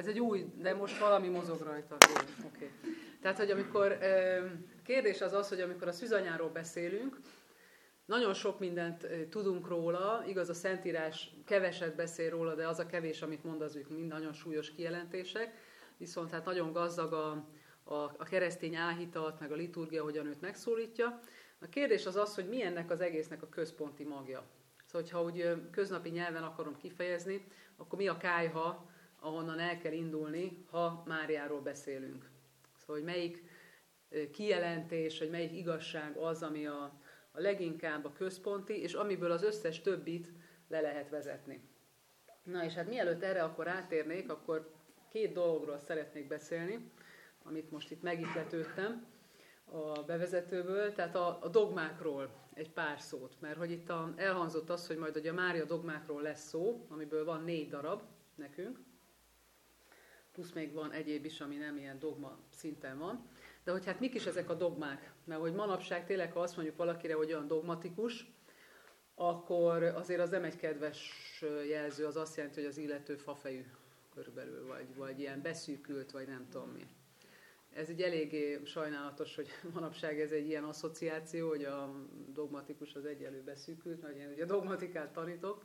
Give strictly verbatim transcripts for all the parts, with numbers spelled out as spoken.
egy új, de most valami mozog rajta. Jó, okay. Tehát, hogy amikor kérdés az az, hogy amikor a szűzanyáról beszélünk, nagyon sok mindent tudunk róla, igaz, a Szentírás keveset beszél róla, de az a kevés, amit mond, az mind nagyon súlyos kijelentések, viszont hát nagyon gazdag a, a, a keresztény áhítat, meg a liturgia, hogyan őt megszólítja. A kérdés az az, hogy mi ennek az egésznek a központi magja. Szóval, hogyha úgy köznapi nyelven akarom kifejezni, akkor mi a kályha, ahonnan el kell indulni, ha Máriáról beszélünk. Szóval, hogy melyik kijelentés, vagy melyik igazság az, ami a, a leginkább a központi, és amiből az összes többit le lehet vezetni. Na és hát mielőtt erre akkor rátérnék, akkor két dologról szeretnék beszélni, amit most itt megihletődtem a bevezetőből, tehát a, a dogmákról egy pár szót, mert hogy itt a, elhangzott az, hogy majd ugye a Mária dogmákról lesz szó, amiből van négy darab nekünk, plusz még van egyéb is, ami nem ilyen dogma szinten van. De hogy hát mik is ezek a dogmák? Mert hogy manapság tényleg, ha azt mondjuk valakire, hogy olyan dogmatikus, akkor azért az nem egy kedves jelző, az azt jelenti, hogy az illető fafejű körülbelül, vagy, vagy ilyen beszűkült, vagy nem tudom mi. Ez egy eléggé sajnálatos, hogy manapság ez egy ilyen asszociáció, hogy a dogmatikus az egyenlő beszűkült, mert én ugye dogmatikát tanítok,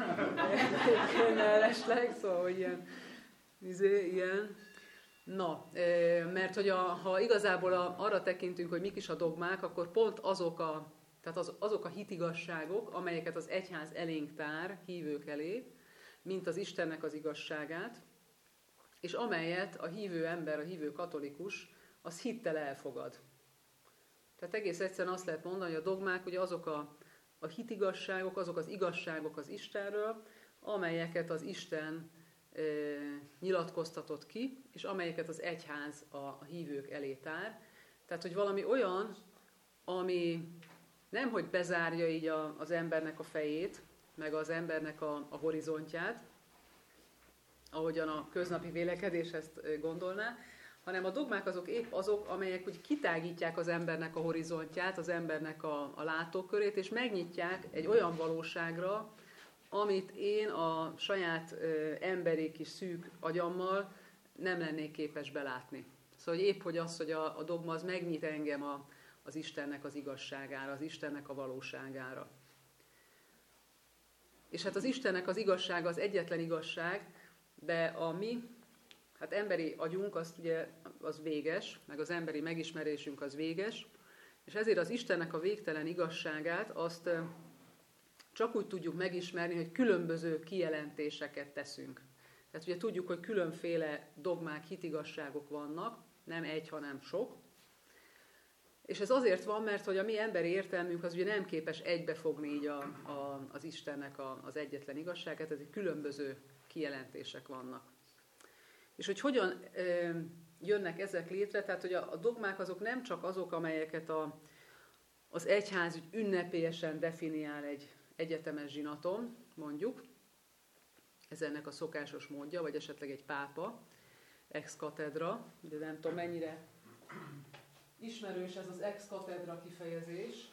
mellesleg, szóval hogy ilyen, izé, ilyen. Na, mert hogy a, ha igazából a, arra tekintünk, hogy mik is a dogmák, akkor pont azok a, tehát az, azok a hitigasságok, amelyeket az egyház elénk tár hívők elé, mint az Istennek az igazságát, és amelyet a hívő ember, a hívő katolikus, az hittel elfogad. Tehát egész egyszerűen azt lehet mondani, hogy a dogmák ugye azok a, a hitigasságok, azok az igazságok az Istenről, amelyeket az Isten e, nyilatkoztatott ki, és amelyeket az egyház a, a hívők elé tár. Tehát, hogy valami olyan, ami nem, hogy bezárja így a, az embernek a fejét, meg az embernek a, a horizontját, ahogyan a köznapi vélekedés ezt gondolná, hanem a dogmák azok épp azok, amelyek úgy kitágítják az embernek a horizontját, az embernek a, a látókörét, és megnyitják egy olyan valóságra, amit én a saját ö, emberi kis szűk agyammal nem lennék képes belátni. Szóval épp hogy az, hogy a, a dogma az megnyit engem a, az Istennek az igazságára, az Istennek a valóságára. És hát az Istennek az igazsága az egyetlen igazság, de a mi, hát emberi agyunk az ugye az véges, meg az emberi megismerésünk az véges, és ezért az Istennek a végtelen igazságát azt csak úgy tudjuk megismerni, hogy különböző kijelentéseket teszünk. Tehát ugye tudjuk, hogy különféle dogmák, hitigasságok vannak, nem egy, hanem sok. És ez azért van, mert hogy a mi emberi értelmünk az ugye nem képes egybefogni így a, a, az Istennek a, az egyetlen igazságát, ezért különböző kijelentések vannak. És hogy hogyan ö, jönnek ezek létre, tehát hogy a, a dogmák azok nem csak azok, amelyeket a, az egyház ünnepélyesen definiál egy egyetemes zsinaton, mondjuk, ez ennek a szokásos módja, vagy esetleg egy pápa, ex cathedra, de nem tudom mennyire ismerős ez az ex cathedra kifejezés.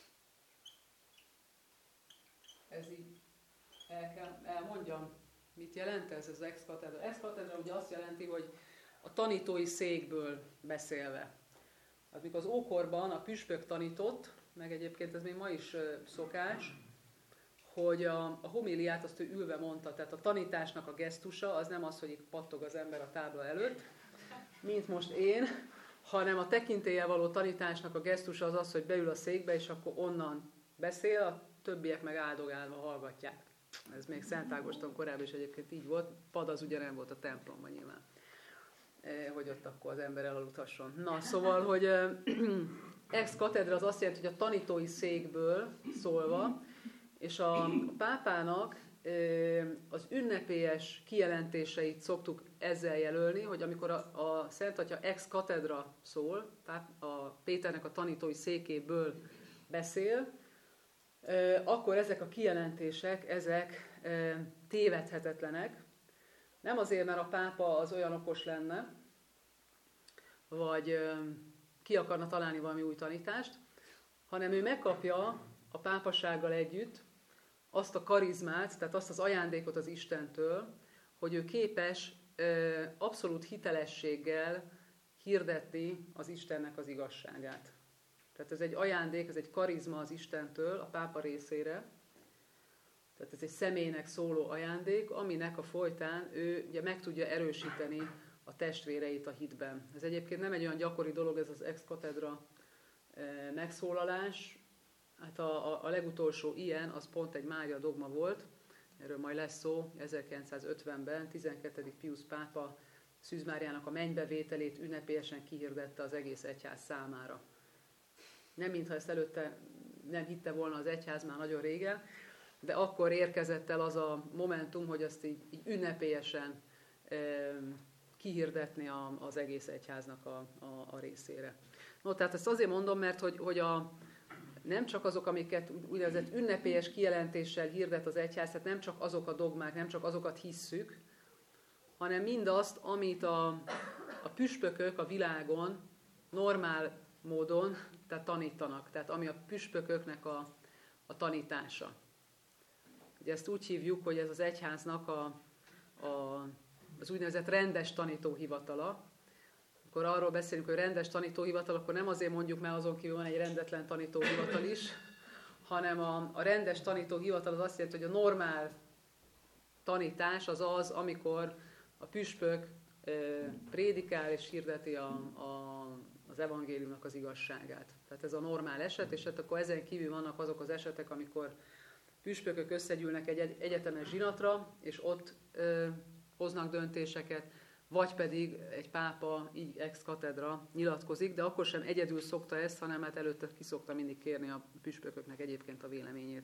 Ez így el kell, elmondjam, mit jelent ez az ex cathedra? Ex cathedra ugye azt jelenti, hogy a tanítói székből beszélve. Hát mikor az ókorban a püspök tanított, meg egyébként ez még ma is szokás, hogy a, a homíliát azt ő ülve mondta, tehát a tanításnak a gesztusa az nem az, hogy itt pattog az ember a tábla előtt, mint most én, hanem a tekintéllyel való tanításnak a gesztusa az az, hogy beül a székbe, és akkor onnan beszél, a többiek meg áldogálva hallgatják. Ez még Szent Ágoston korábban is egyébként így volt, pad az ugye nem volt a templomban nyilván, hogy ott akkor az ember elaludhasson. Na, szóval, hogy ex cathedra az azt jelenti, hogy a tanítói székből szólva, és a, a pápának az ünnepélyes kijelentéseit szoktuk ezzel jelölni, hogy amikor a, a Szent Atya ex cathedra szól, a Péternek a tanítói székéből beszél, akkor ezek a kijelentések, ezek tévedhetetlenek. Nem azért, mert a pápa az olyan okos lenne, vagy ki akarna találni valami új tanítást, hanem ő megkapja a pápasággal együtt azt a karizmát, tehát azt az ajándékot az Istentől, hogy ő képes abszolút hitelességgel hirdetni az Istennek az igazságát. Tehát ez egy ajándék, ez egy karizma az Istentől a pápa részére. Tehát ez egy személynek szóló ajándék, aminek a folytán ő ugye meg tudja erősíteni a testvéreit a hitben. Ez egyébként nem egy olyan gyakori dolog, ez az ex cathedra megszólalás. Hát a, a, a legutolsó ilyen, az pont egy Mária dogma volt, erről majd lesz szó, ezerkilencszázötvenben tizenkettedik Piusz pápa Szűz Máriának a mennybevételét ünnepélyesen kihirdette az egész egyház számára. Nem mintha ezt előtte nem hitte volna az egyház már nagyon régen, de akkor érkezett el az a momentum, hogy azt így, így ünnepélyesen e, kihirdetni a, az egész egyháznak a, a, a részére. No, tehát ezt azért mondom, mert hogy, hogy a, nem csak azok, amiket úgynevezett ünnepélyes kijelentéssel hirdet az egyház, tehát nem csak azok a dogmák, nem csak azokat hisszük, hanem mindazt, amit a, a püspökök a világon normál módon tehát tanítanak, tehát ami a püspököknek a, a tanítása. Ugye ezt úgy hívjuk, hogy ez az egyháznak a, a, az úgynevezett rendes tanítóhivatala. Akkor arról beszélünk, hogy rendes tanítóhivatal, akkor nem azért mondjuk, mert azon kívül van egy rendetlen tanítóhivatal is, hanem a, a rendes tanítóhivatal az azt jelenti, hogy a normál tanítás az az, amikor a püspök e, prédikál és hirdeti a, a, az evangéliumnak az igazságát. Tehát ez a normál eset, és hát akkor ezen kívül vannak azok az esetek, amikor püspökök összegyűlnek egy egyetemes zsinatra, és ott ö, hoznak döntéseket, vagy pedig egy pápa így ex cathedra nyilatkozik, de akkor sem egyedül szokta ezt, hanem hát előtte ki szokta mindig kérni a püspököknek egyébként a véleményét.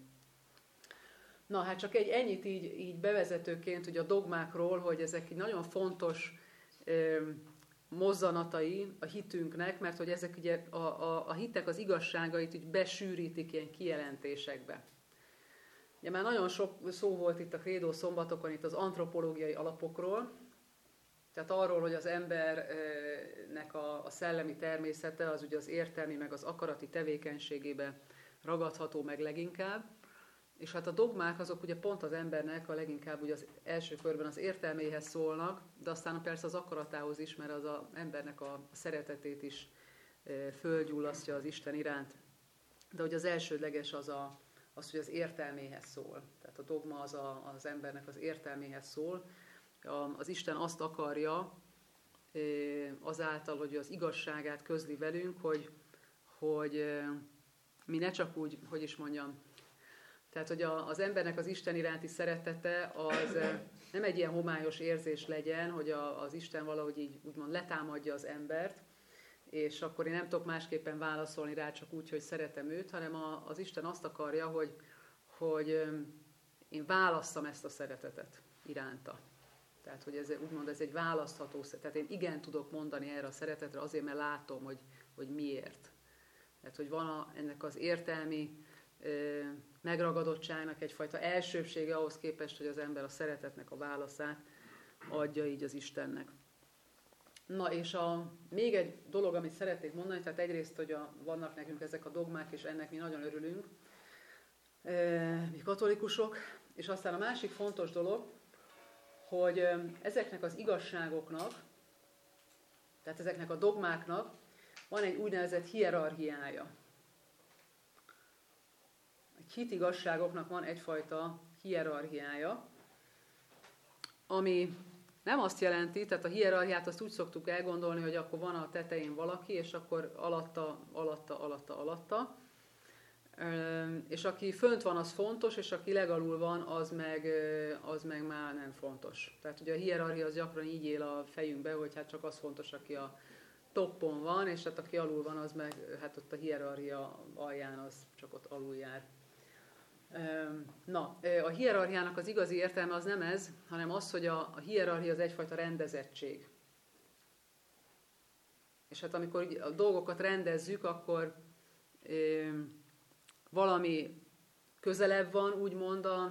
Na hát csak egy ennyit így, így bevezetőként ugye a dogmákról, hogy ezek így nagyon fontos ö, mozzanatai a hitünknek, mert hogy ezek ugye a, a, a hitek az igazságait így besűrítik ilyen kijelentésekbe. Ugye már nagyon sok szó volt itt a Credo szombatokon itt az antropológiai alapokról, tehát arról, hogy az embernek a, a szellemi természete az ugye az értelmi meg az akarati tevékenységébe ragadható meg leginkább, és hát a dogmák azok ugye pont az embernek a leginkább ugye az első körben az értelméhez szólnak, de aztán persze az akaratához is, mert az az embernek a szeretetét is fölgyullasztja az Isten iránt. De ugye az elsődleges az a az, hogy az értelméhez szól. Tehát a dogma az a, az embernek az értelméhez szól. Az Isten azt akarja azáltal, hogy az igazságát közli velünk, hogy, hogy mi ne csak úgy, hogy is mondjam, tehát, hogy az embernek az Isten iránti szeretete az nem egy ilyen homályos érzés legyen, hogy az Isten valahogy így úgymond letámadja az embert, és akkor én nem tudok másképpen válaszolni rá csak úgy, hogy szeretem őt, hanem a, az Isten azt akarja, hogy, hogy én válasszam ezt a szeretetet iránta. Tehát, hogy ez úgymond ez egy választható szeretet. Tehát én igen tudok mondani erre a szeretetre azért, mert látom, hogy, hogy miért. Tehát, hogy van a, ennek az értelmi ö, megragadottságnak egyfajta elsőbsége ahhoz képest, hogy az ember a szeretetnek a válaszát adja így az Istennek. Na és a, még egy dolog, amit szeretnék mondani, tehát egyrészt, hogy a, vannak nekünk ezek a dogmák, és ennek mi nagyon örülünk, e, mi katolikusok, és aztán a másik fontos dolog, hogy ezeknek az igazságoknak, tehát ezeknek a dogmáknak van egy úgynevezett hierarchiája. A hitigazságoknak van egyfajta hierarchiája, ami nem azt jelenti, tehát a hierarchiát azt úgy szoktuk elgondolni, hogy akkor van a tetején valaki, és akkor alatta, alatta, alatta, alatta. És aki fönt van, az fontos, és aki legalul van, az meg, az meg már nem fontos. Tehát ugye a hierarchia az gyakran így él a fejünkbe, hogy hát csak az fontos, aki a toppon van, és hát aki alul van, az meg hát ott a hierarchia alján, az csak ott alul jár. Na, a hierarchiának az igazi értelme az nem ez, hanem az, hogy a, a hierarchia az egyfajta rendezettség. És hát amikor a dolgokat rendezzük, akkor e, valami közelebb van, úgymond a,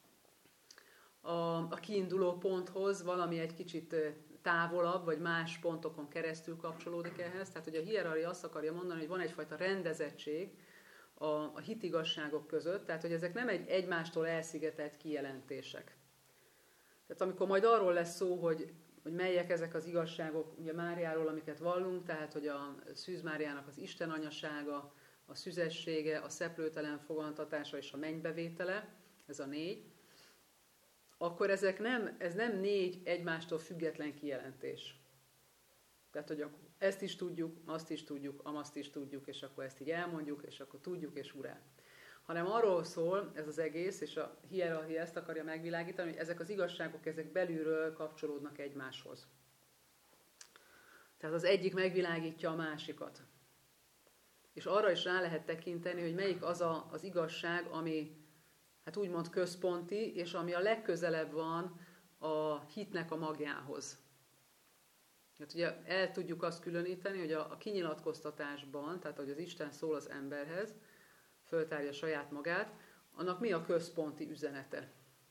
a, a kiinduló ponthoz, valami egy kicsit távolabb, vagy más pontokon keresztül kapcsolódik ehhez. Tehát, hogy a hierarchia azt akarja mondani, hogy van egyfajta rendezettség a, a hitigasságok között, tehát, hogy ezek nem egy egymástól elszigetelt kijelentések. Tehát amikor majd arról lesz szó, hogy hogy melyek ezek az igazságok, ugye Máriáról, amiket vallunk, tehát, hogy a Szűz Máriának az Isten anyasága, a szüzessége, a szeplőtelen fogantatása és a mennybevétele, ez a négy, akkor ezek nem, ez nem négy egymástól független kijelentés. Tehát, hogy ezt is tudjuk, azt is tudjuk, amazt is tudjuk, és akkor ezt így elmondjuk, és akkor tudjuk, és urá. Hanem arról szól ez az egész, és a hierarchia ezt akarja megvilágítani, hogy ezek az igazságok, ezek belülről kapcsolódnak egymáshoz. Tehát az egyik megvilágítja a másikat. És arra is rá lehet tekinteni, hogy melyik az a, az igazság, ami hát úgymond központi, és ami a legközelebb van a hitnek a magjához. Hát ugye el tudjuk azt különíteni, hogy a, a kinyilatkoztatásban, tehát hogy az Isten szól az emberhez, föltárja saját magát, annak mi a központi üzenete.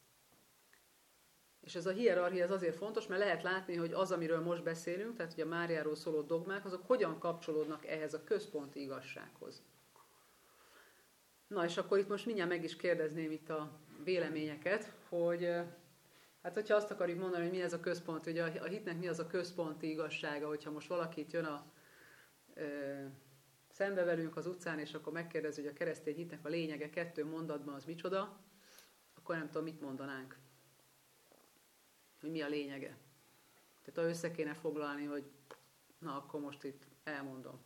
És ez a hierarchia ez azért fontos, mert lehet látni, hogy az, amiről most beszélünk, tehát hogy a Máriáról szóló dogmák, azok hogyan kapcsolódnak ehhez a központi igazsághoz. Na, és akkor itt most mindjárt meg is kérdezném itt a véleményeket, hogy hát hogyha azt akarjuk mondani, hogy mi ez a központ, hogy a hitnek mi az a központi igazsága, hogyha most valakit jön a ö, szembe velünk az utcán, és akkor megkérdezi, hogy a keresztény hitnek a lényege kettő mondatban az micsoda, akkor nem tudom, mit mondanánk. Hogy mi a lényege. Tehát ha össze kéne foglalni, hogy na, akkor most itt elmondom.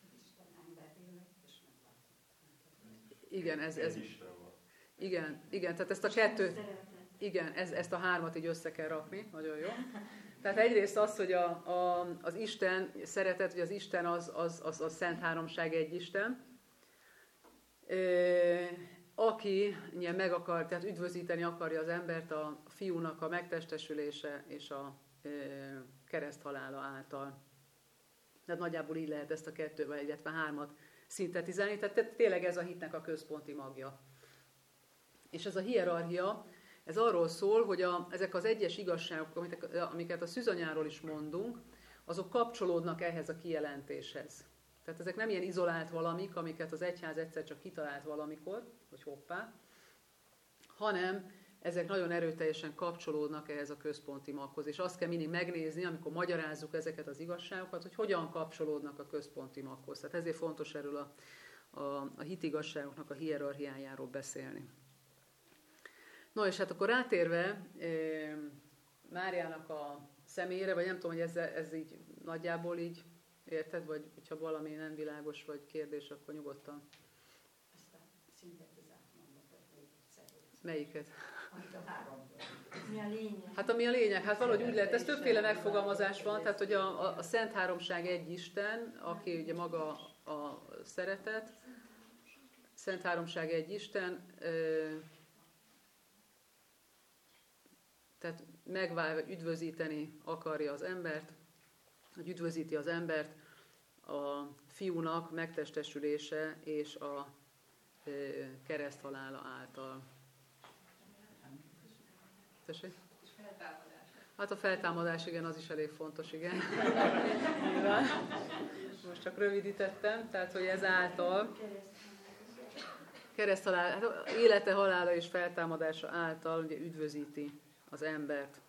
Igen, ez, ez igen, igen, tehát ezt a kettőt, igen, ez, ezt a hármat így össze kell rakni, nagyon jó. Tehát egyrészt az, hogy a, a, az Isten szeretet, hogy az Isten az, az, az a Szent Háromság egy Isten, aki ugye meg akar, tehát üdvözíteni akarja az embert a fiúnak a megtestesülése és a kereszthalála által. Tehát nagyjából így lehet ezt a kettővel, illetve hármat szintetizálni, tehát tényleg ez a hitnek a központi magja. És ez a hierarchia, ez arról szól, hogy a, ezek az egyes igazságok, amiket a szűzanyáról is mondunk, azok kapcsolódnak ehhez a kijelentéshez. Tehát ezek nem ilyen izolált valamik, amiket az egyház egyszer csak kitalált valamikor, hogy hoppá, hanem ezek nagyon erőteljesen kapcsolódnak ehhez a központi maghoz. És azt kell mindig megnézni, amikor magyarázzuk ezeket az igazságokat, hogy hogyan kapcsolódnak a központi maghoz. Tehát ezért fontos erről a, a, a hitigazságoknak a hierarchiájáról beszélni. No, és hát akkor rátérve e, Máriának a személyére, vagy nem tudom, hogy ez, ez így nagyjából így érted, vagy hogyha valami nem világos, vagy kérdés, akkor nyugodtan. Ezt a szintetizált mondatot még egyszer. Melyiket? Mi a lényeg? Hát ami a lényeg, hát valahogy úgy lehet, ez többféle megfogalmazás van, tehát hogy a, a, a Szent Háromság egy Isten, aki ugye maga a szeretet, Szent Háromság egy Isten, ö, tehát megválva, üdvözíteni akarja az embert, hogy üdvözíti az embert a fiúnak megtestesülése és a ö, kereszthalála által. Tessék? Hát a feltámadás, igen, az is elég fontos, igen. Most csak rövidítettem, tehát, hogy ez által, kereszthalál, hát élete, halála és feltámadása által ugye üdvözíti az embert.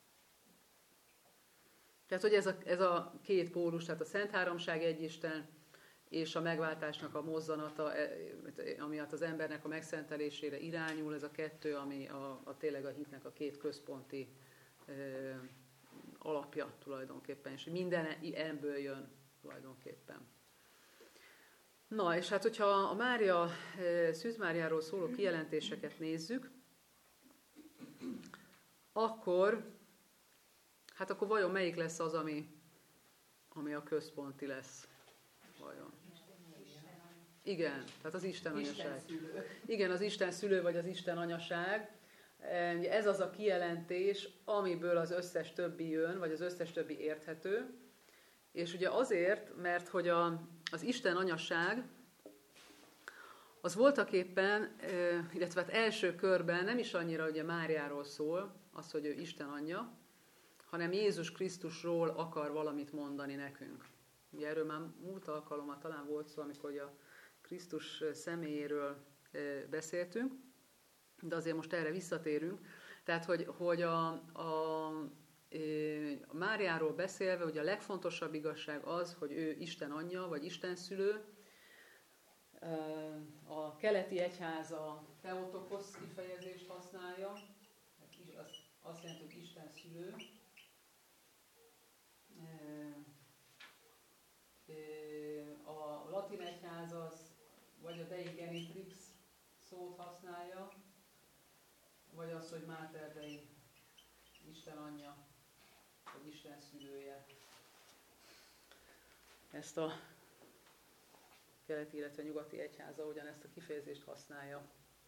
Tehát, hogy ez a, ez a két pólus, tehát a Szent Háromság egy Isten, és a megváltásnak a mozzanata, ami az embernek a megszentelésére irányul, ez a kettő, ami a, a tényleg a hitnek a két központi ö, alapja tulajdonképpen, és minden ebből jön tulajdonképpen. Na, és hát, hogyha a Mária, Szűz Máriáról szóló kijelentéseket nézzük, akkor, hát akkor vajon melyik lesz az, ami, ami a központi lesz? Vajon? Igen, tehát az Isten anyaság. Igen, az Isten szülő, vagy az Isten anyaság. Ez az a kijelentés, amiből az összes többi jön, vagy az összes többi érthető. És ugye azért, mert hogy a, az Isten anyaság az voltaképpen, illetve hát első körben nem is annyira ugye Máriáról szól, az, hogy ő Isten anyja, hanem Jézus Krisztusról akar valamit mondani nekünk. Ugye erről már múlt alkalommal talán volt szó, amikor a Krisztus személyéről beszéltünk, de azért most erre visszatérünk. Tehát, hogy, hogy a, a, Máriáról beszélve, hogy a legfontosabb igazság az, hogy ő Isten anyja, vagy Isten szülő. A keleti egyház a Theotokosz kifejezést használja, az azt jelenti, hogy Isten szülő. A latin egyház az vagy a Dei Genitrix szót használja, vagy az, hogy Mater Dei, Isten anyja, vagy Isten szülője. Ezt a keleti, illetve nyugati egyháza ugyanezt a kifejezést használja.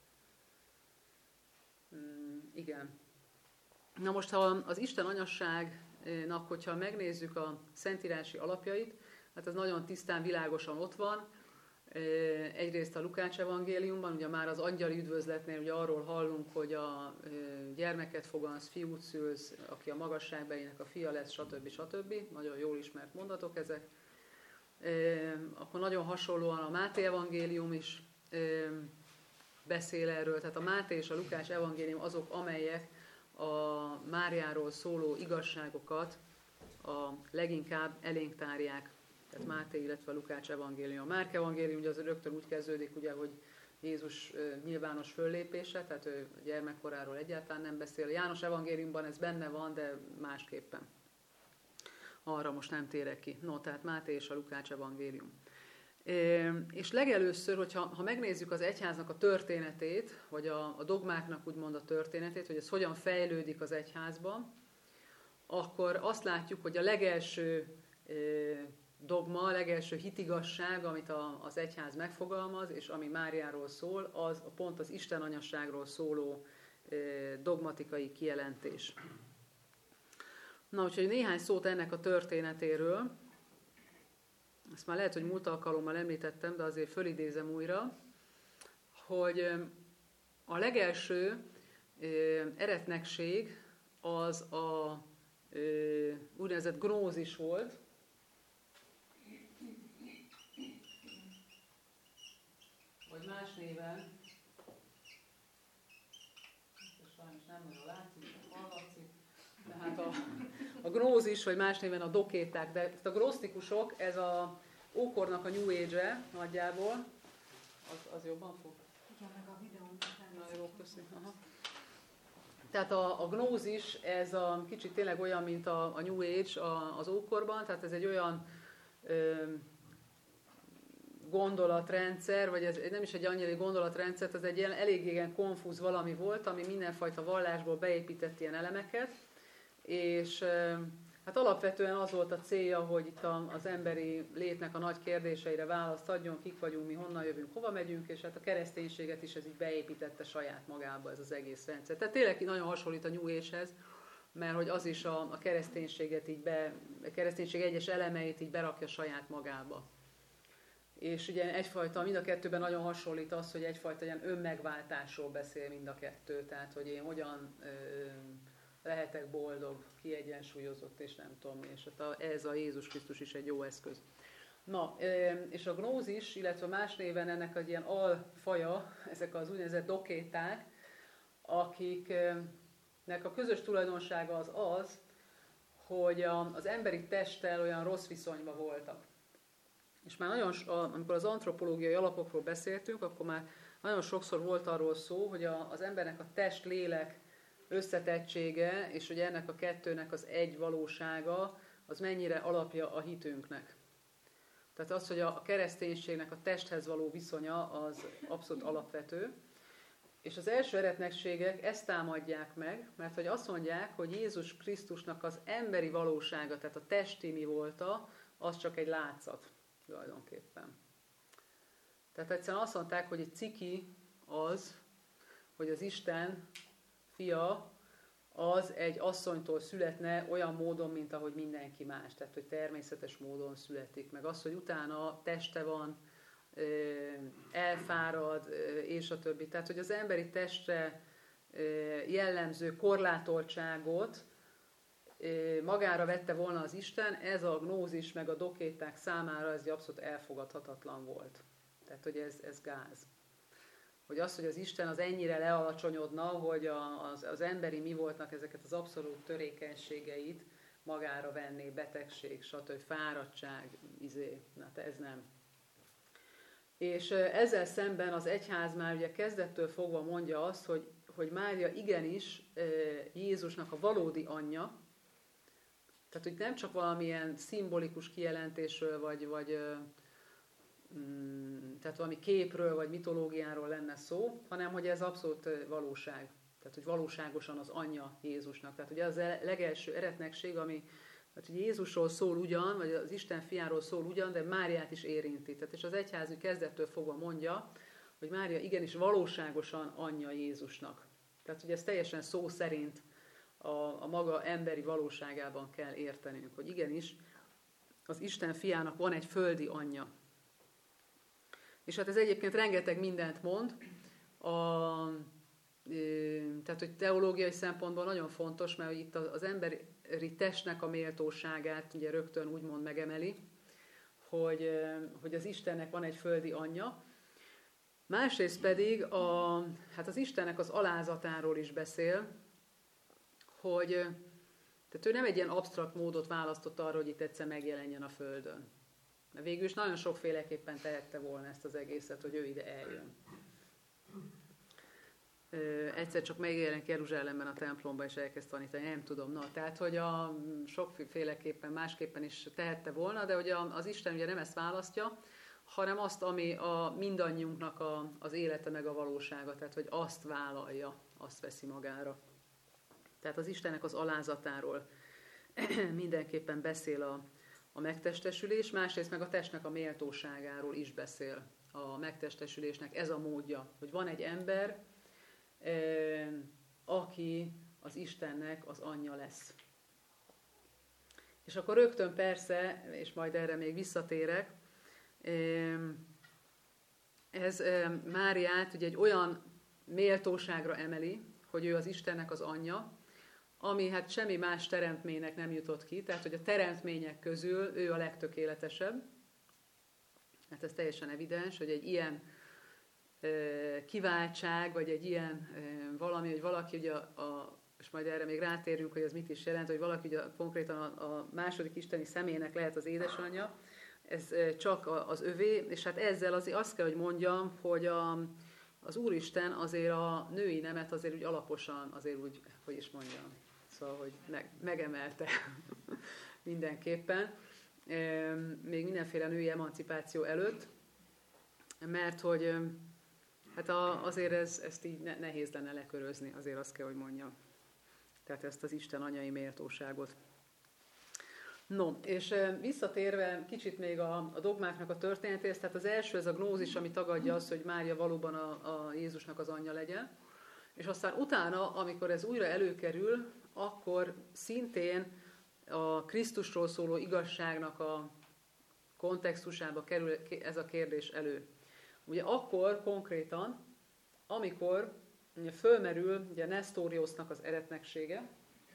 Mm, igen. Na most, ha az Isten anyasságnak, hogyha megnézzük a szentírási alapjait, hát ez nagyon tisztán, világosan ott van. Egyrészt a Lukács evangéliumban, ugye már az angyali üdvözletnél ugye arról hallunk, hogy a gyermeket fogansz, fiút szülsz, aki a magasságbelinek a fia lesz, stb. stb. Nagyon jól ismert mondatok ezek. Akkor nagyon hasonlóan a Máté evangélium is beszél erről, tehát a Máté és a Lukács evangélium azok, amelyek a Máriáról szóló igazságokat a leginkább elénk tárják. Tehát Máté, illetve a Lukács evangélium. A Márk evangélium ugye az rögtön úgy kezdődik, ugye, hogy Jézus nyilvános föllépése, tehát ő gyermekkoráról egyáltalán nem beszél. A János evangéliumban ez benne van, de másképpen. Arra most nem térek ki. No, tehát Máté és a Lukács evangélium. És legelőször, hogyha ha megnézzük az egyháznak a történetét, vagy a, a dogmáknak úgymond a történetét, hogy ez hogyan fejlődik az egyházban, akkor azt látjuk, hogy a legelső dogma, a legelső hitigasság, amit a, az egyház megfogalmaz, és ami Máriáról szól, az pont az Isten anyasságról szóló dogmatikai kijelentés. Na, úgyhogy néhány szót ennek a történetéről. Ezt már lehet, hogy múlt alkalommal említettem, de azért fölidézem újra, hogy a legelső eretnekség az a úgynevezett gnózis volt, vagy más néven, sajnos nem nagyon látszik, hallatszik, tehát a, a gnózis, vagy más néven a dokéták, de a gnosztikusok, ez a ókornak a New Age-e nagyjából, az, az jobban fog? Igen, meg a videón. Na jó, köszönöm. Aha. Tehát a, a gnózis, ez a kicsit tényleg olyan, mint a, a New Age a, az ókorban, tehát ez egy olyan ö, gondolatrendszer, vagy ez nem is egy annyira gondolatrendszer, ez egy ilyen elég igen konfúz valami volt, ami mindenfajta vallásból beépített ilyen elemeket, és hát alapvetően az volt a célja, hogy itt az emberi létnek a nagy kérdéseire választ adjon, kik vagyunk, mi honnan jövünk, hova megyünk, és hát a kereszténységet is ez így beépítette saját magába ez az egész rendszer. Tehát tényleg nagyon hasonlít a New Age-hez, mert hogy az is a, a kereszténységet így be, a kereszténység egyes elemeit így berakja saját magába. És ugye egyfajta, mind a kettőben nagyon hasonlít az, hogy egyfajta ilyen önmegváltásról beszél mind a kettő, tehát hogy én hogyan ö, lehetek boldog, kiegyensúlyozott, és nem tudom, és hát a, ez a Jézus Krisztus is egy jó eszköz. Na, ö, és a gnózis, illetve más néven ennek egy ilyen alfaja, ezek az úgynevezett dokéták, akiknek a közös tulajdonsága az az, hogy a, az emberi testtel olyan rossz viszonyban voltak. És már nagyon, amikor az antropológiai alapokról beszéltünk, akkor már nagyon sokszor volt arról szó, hogy a, az embernek a test-lélek összetettsége, és hogy ennek a kettőnek az egy valósága, az mennyire alapja a hitünknek. Tehát az, hogy a kereszténységnek a testhez való viszonya, az abszolút alapvető. És az első eretnekségek ezt támadják meg, mert hogy azt mondják, hogy Jézus Krisztusnak az emberi valósága, tehát a testi mi volta, az csak egy látszat tulajdonképpen. Tehát egyszerűen azt mondták, hogy egy ciki az, hogy az Isten fia az egy asszonytól születne olyan módon, mint ahogy mindenki más. Tehát, hogy természetes módon születik. Meg az, hogy utána teste van, elfárad, és a többi. Tehát, hogy az emberi testre jellemző korlátoltságot magára vette volna az Isten, ez a gnózis meg a dokéták számára ez abszolút elfogadhatatlan volt. Tehát, hogy ez, ez gáz. hogy az, hogy az Isten az ennyire lealacsonyodna, hogy a, az, az emberi mi voltnak ezeket az abszolút törékenységeit magára venné, betegség, stb. Fáradtság, izé, na ez nem. És ezzel szemben az egyház már ugye kezdettől fogva mondja azt, hogy, hogy Mária igenis Jézusnak a valódi anyja, tehát hogy nem csak valamilyen szimbolikus kijelentésről, vagy, vagy tehát valami képről, vagy mitológiáról lenne szó, hanem hogy ez abszolút valóság. Tehát, hogy valóságosan az anyja Jézusnak. Tehát ugye az legelső eretnekség, ami hát, hogy Jézusról szól ugyan, vagy az Isten fiáról szól ugyan, de Máriát is érinti. Tehát, és az egyház kezdettől fogva mondja, hogy Mária igenis valóságosan anyja Jézusnak. Tehát, hogy ez teljesen szó szerint a, a maga emberi valóságában kell értenünk, hogy igenis az Isten fiának van egy földi anyja. És hát ez egyébként rengeteg mindent mond, a, tehát hogy teológiai szempontból nagyon fontos, mert itt az emberi testnek a méltóságát ugye rögtön úgymond megemeli, hogy, hogy az Istennek van egy földi anyja. Másrészt pedig a, hát az Istennek az alázatáról is beszél, hogy tehát ő nem egy ilyen absztrakt módot választott arra, hogy itt egyszer megjelenjen a Földön. Mert végül is nagyon sokféleképpen tehette volna ezt az egészet, hogy ő ide eljön. Ö, egyszer csak megjelenik Jeruzsálemben a templomban, és elkezd tanítani, nem tudom. Na, tehát, hogy a sokféleképpen, másképpen is tehette volna, de hogy a, az Isten ugye nem ezt választja, hanem azt, ami a mindannyiunknak a, az élete meg a valósága, tehát, hogy azt vállalja, azt veszi magára. Tehát az Istennek az alázatáról mindenképpen beszél a, a megtestesülés, másrészt meg a testnek a méltóságáról is beszél a megtestesülésnek. Ez a módja, hogy van egy ember, eh, aki az Istennek az anyja lesz. És akkor rögtön persze, és majd erre még visszatérek, eh, ez eh, Máriát ugye egy olyan méltóságra emeli, hogy ő az Istennek az anyja, ami hát semmi más teremtménynek nem jutott ki, tehát hogy a teremtmények közül ő a legtökéletesebb. Hát ez teljesen evidens, hogy egy ilyen e, kiváltság, vagy egy ilyen e, valami, hogy valaki ugye a, a, és majd erre még rátérünk, hogy ez mit is jelent, hogy valaki ugye konkrétan a, a második isteni személynek lehet az édesanyja, ez e, csak a, az övé, és hát ezzel azért azt kell, hogy mondjam, hogy a, az Úristen azért a női nemet azért úgy alaposan, azért úgy, hogy is mondjam, szóval, hogy meg, megemelte mindenképpen, még mindenféle női emancipáció előtt, mert hogy hát azért ez, ezt így nehéz lenne lekörözni, azért azt kell, hogy mondjam. Tehát ezt az Isten anyai méltóságot. No, és visszatérve kicsit még a, a dogmáknak a történetéhez, tehát az első, ez a gnózis, ami tagadja azt, hogy Mária valóban a, a Jézusnak az anyja legyen, és aztán utána, amikor ez újra előkerül, akkor szintén a Krisztusról szóló igazságnak a kontextusába kerül ez a kérdés elő. Ugye akkor konkrétan, amikor ugye fölmerül ugye Nestoriosznak az eretneksége,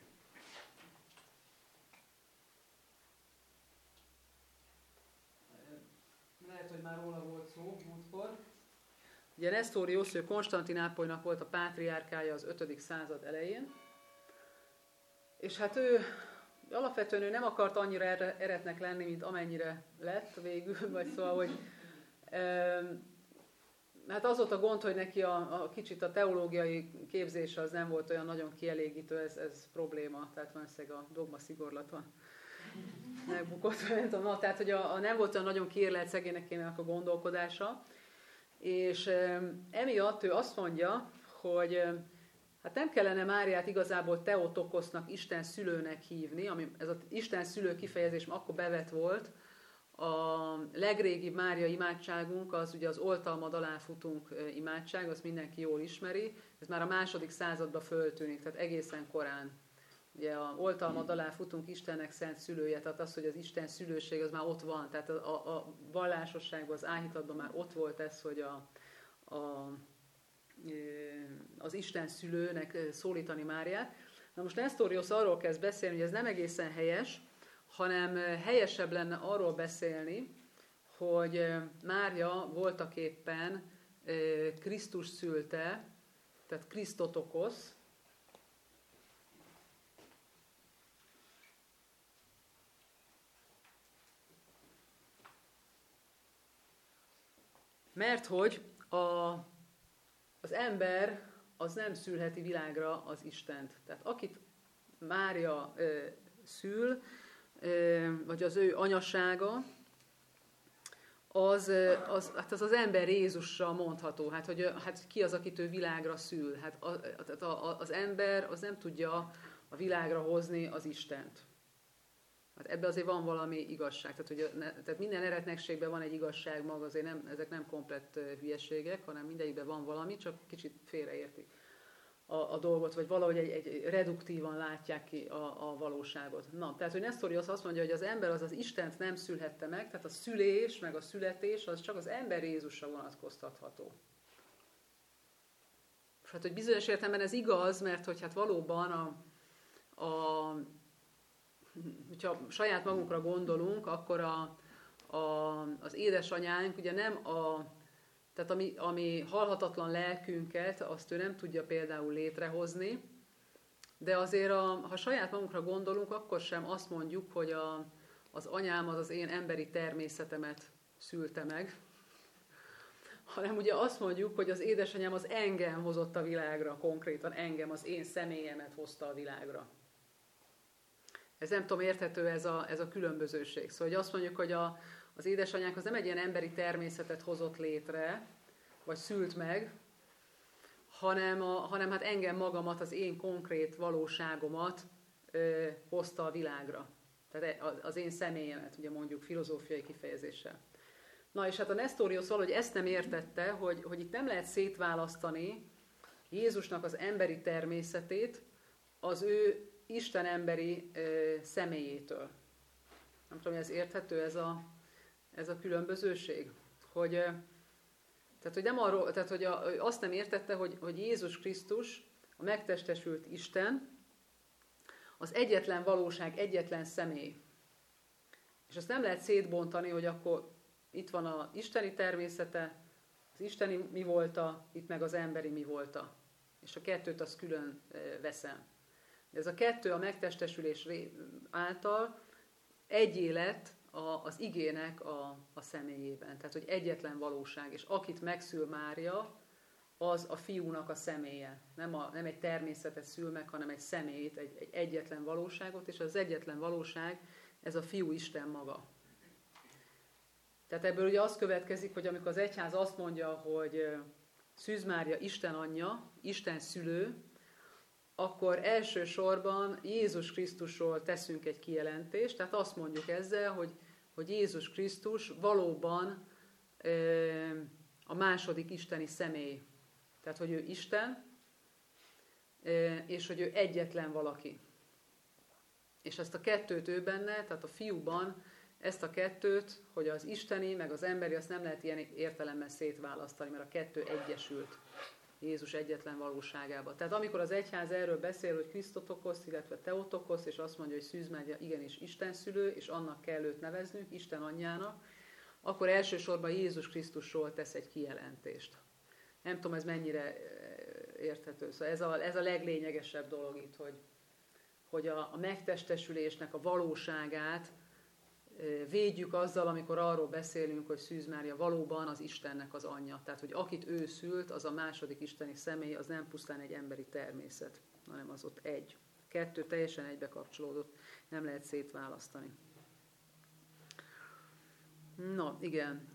lehet, hogy már róla volt szó múltkor. Ugye Nestoriosz, ő Konstantinápolynak volt a pátriárkája az ötödik század elején, és hát ő alapvetően ő nem akart annyira eretnek lenni, mint amennyire lett végül, vagy szóval, hogy e, hát az volt a gond, hogy neki a, a kicsit a teológiai képzése az nem volt olyan nagyon kielégítő, ez, ez probléma, tehát valószínűleg a dogma szigorlaton megbukott, nem tudom, na, tehát hogy a, a nem volt olyan nagyon kiérlelt szegényekének a gondolkodása, és e, emiatt ő azt mondja, hogy e, hát nem kellene Máriát igazából Theotokosznak, Isten szülőnek hívni, ami ez az Isten szülő kifejezés akkor bevet volt. A legrégibb Mária imádságunk az ugye az oltalmad alá futunk imádság, azt mindenki jól ismeri. Ez már a második században föltűnik, tehát egészen korán. Ugye a oltalmad alá futunk Istennek szent szülője, tehát az, hogy az Isten szülőség az már ott van. Tehát a, a, a vallásosságban, az áhítatban már ott volt ez, hogy a, a az Isten szülőnek szólítani Máriát. Na most Nestoriosz arról kezd beszélni, hogy ez nem egészen helyes, hanem helyesebb lenne arról beszélni, hogy Mária voltaképpen Krisztus szülte, tehát Krisztotokosz, mert hogy a, az ember az nem szülheti világra az Istent. Tehát akit Mária ö, szül, ö, vagy az ő anyasága, az az, hát az, az ember Jézusra mondható. Hát, hogy, hát ki az, akit ő világra szül? Hát a, a, a, az ember az nem tudja a világra hozni az Istent. Hát ebben azért van valami igazság. Tehát, hogy, tehát minden eretnekségben van egy igazság maga, azért nem, ezek nem komplett hülyeségek, hanem mindegyikben van valami, csak kicsit félreértik a, a dolgot, vagy valahogy egy, egy reduktívan látják ki a, a valóságot. Na, tehát, hogy Nestorius azt mondja, hogy az ember az az Istent nem szülhette meg, tehát a szülés, meg a születés, az csak az ember Jézusra vonatkoztatható. Hát, hogy bizonyos értelemben ez igaz, mert hogy hát valóban a, a hogyha saját magunkra gondolunk, akkor a, a, az édesanyánk ugye nem a, tehát ami, ami halhatatlan lelkünket, azt ő nem tudja például létrehozni, de azért, a, ha saját magunkra gondolunk, akkor sem azt mondjuk, hogy a, az anyám az az én emberi természetemet szülte meg, hanem ugye azt mondjuk, hogy az édesanyám az engem hozott a világra, konkrétan engem, az én személyemet hozta a világra. Ez nem tudom, érthető ez a, ez a különbözőség. Szóval hogy azt mondjuk, hogy a, az édesanyánk az nem egy ilyen emberi természetet hozott létre, vagy szült meg, hanem, a, hanem hát engem magamat, az én konkrét valóságomat ö, hozta a világra. Tehát az én személyemet, ugye mondjuk filozófiai kifejezéssel. Na és hát a Nestorius valahogy ezt nem értette, hogy, hogy itt nem lehet szétválasztani Jézusnak az emberi természetét az ő Isten emberi ö, személyétől. Nem tudom, hogy ez érthető, ez a, ez a különbözőség. Hogy, ö, tehát, hogy, nem arról, tehát, hogy a, azt nem értette, hogy, hogy Jézus Krisztus, a megtestesült Isten, az egyetlen valóság, egyetlen személy. És azt nem lehet szétbontani, hogy akkor itt van az isteni természete, az isteni mi volta, itt meg az emberi mi volta. És a kettőt azt külön ö, veszem. Ez a kettő a megtestesülés által egyé lett az igének a, a személyében. Tehát, hogy egyetlen valóság. És akit megszül Mária, az a fiúnak a személye. Nem, a, nem egy természetet szül meg, hanem egy személyt, egy, egy egyetlen valóságot, és az egyetlen valóság, ez a fiú Isten maga. Tehát ebből ugye az következik, hogy amikor az egyház azt mondja, hogy Szűz Mária Isten anyja, Isten szülő, akkor elsősorban Jézus Krisztusról teszünk egy kijelentést, tehát azt mondjuk ezzel, hogy, hogy Jézus Krisztus valóban e, a második isteni személy. Tehát, hogy ő Isten, e, és hogy ő egyetlen valaki. És ezt a kettőt ő benne, tehát a fiúban ezt a kettőt, hogy az isteni, meg az emberi, azt nem lehet ilyen értelemmel szétválasztani, mert a kettő egyesült Jézus egyetlen valóságába. Tehát amikor az egyház erről beszél, hogy Krisztotokosz, illetve Teotokosz, és azt mondja, hogy Szűz Mária igenis Isten szülő, és annak kell őt neveznünk, Isten anyjának, akkor elsősorban Jézus Krisztusról tesz egy kijelentést. Nem tudom, ez mennyire érthető. Szóval ez a, ez a leglényegesebb dolog itt, hogy, hogy a, a megtestesülésnek a valóságát védjük azzal, amikor arról beszélünk, hogy Szűz Mária valóban az Istennek az anyja. Tehát, hogy akit ő szült, az a második isteni személy, az nem pusztán egy emberi természet, hanem az ott egy. Kettő teljesen egybe kapcsolódott, nem lehet szétválasztani. Na, igen.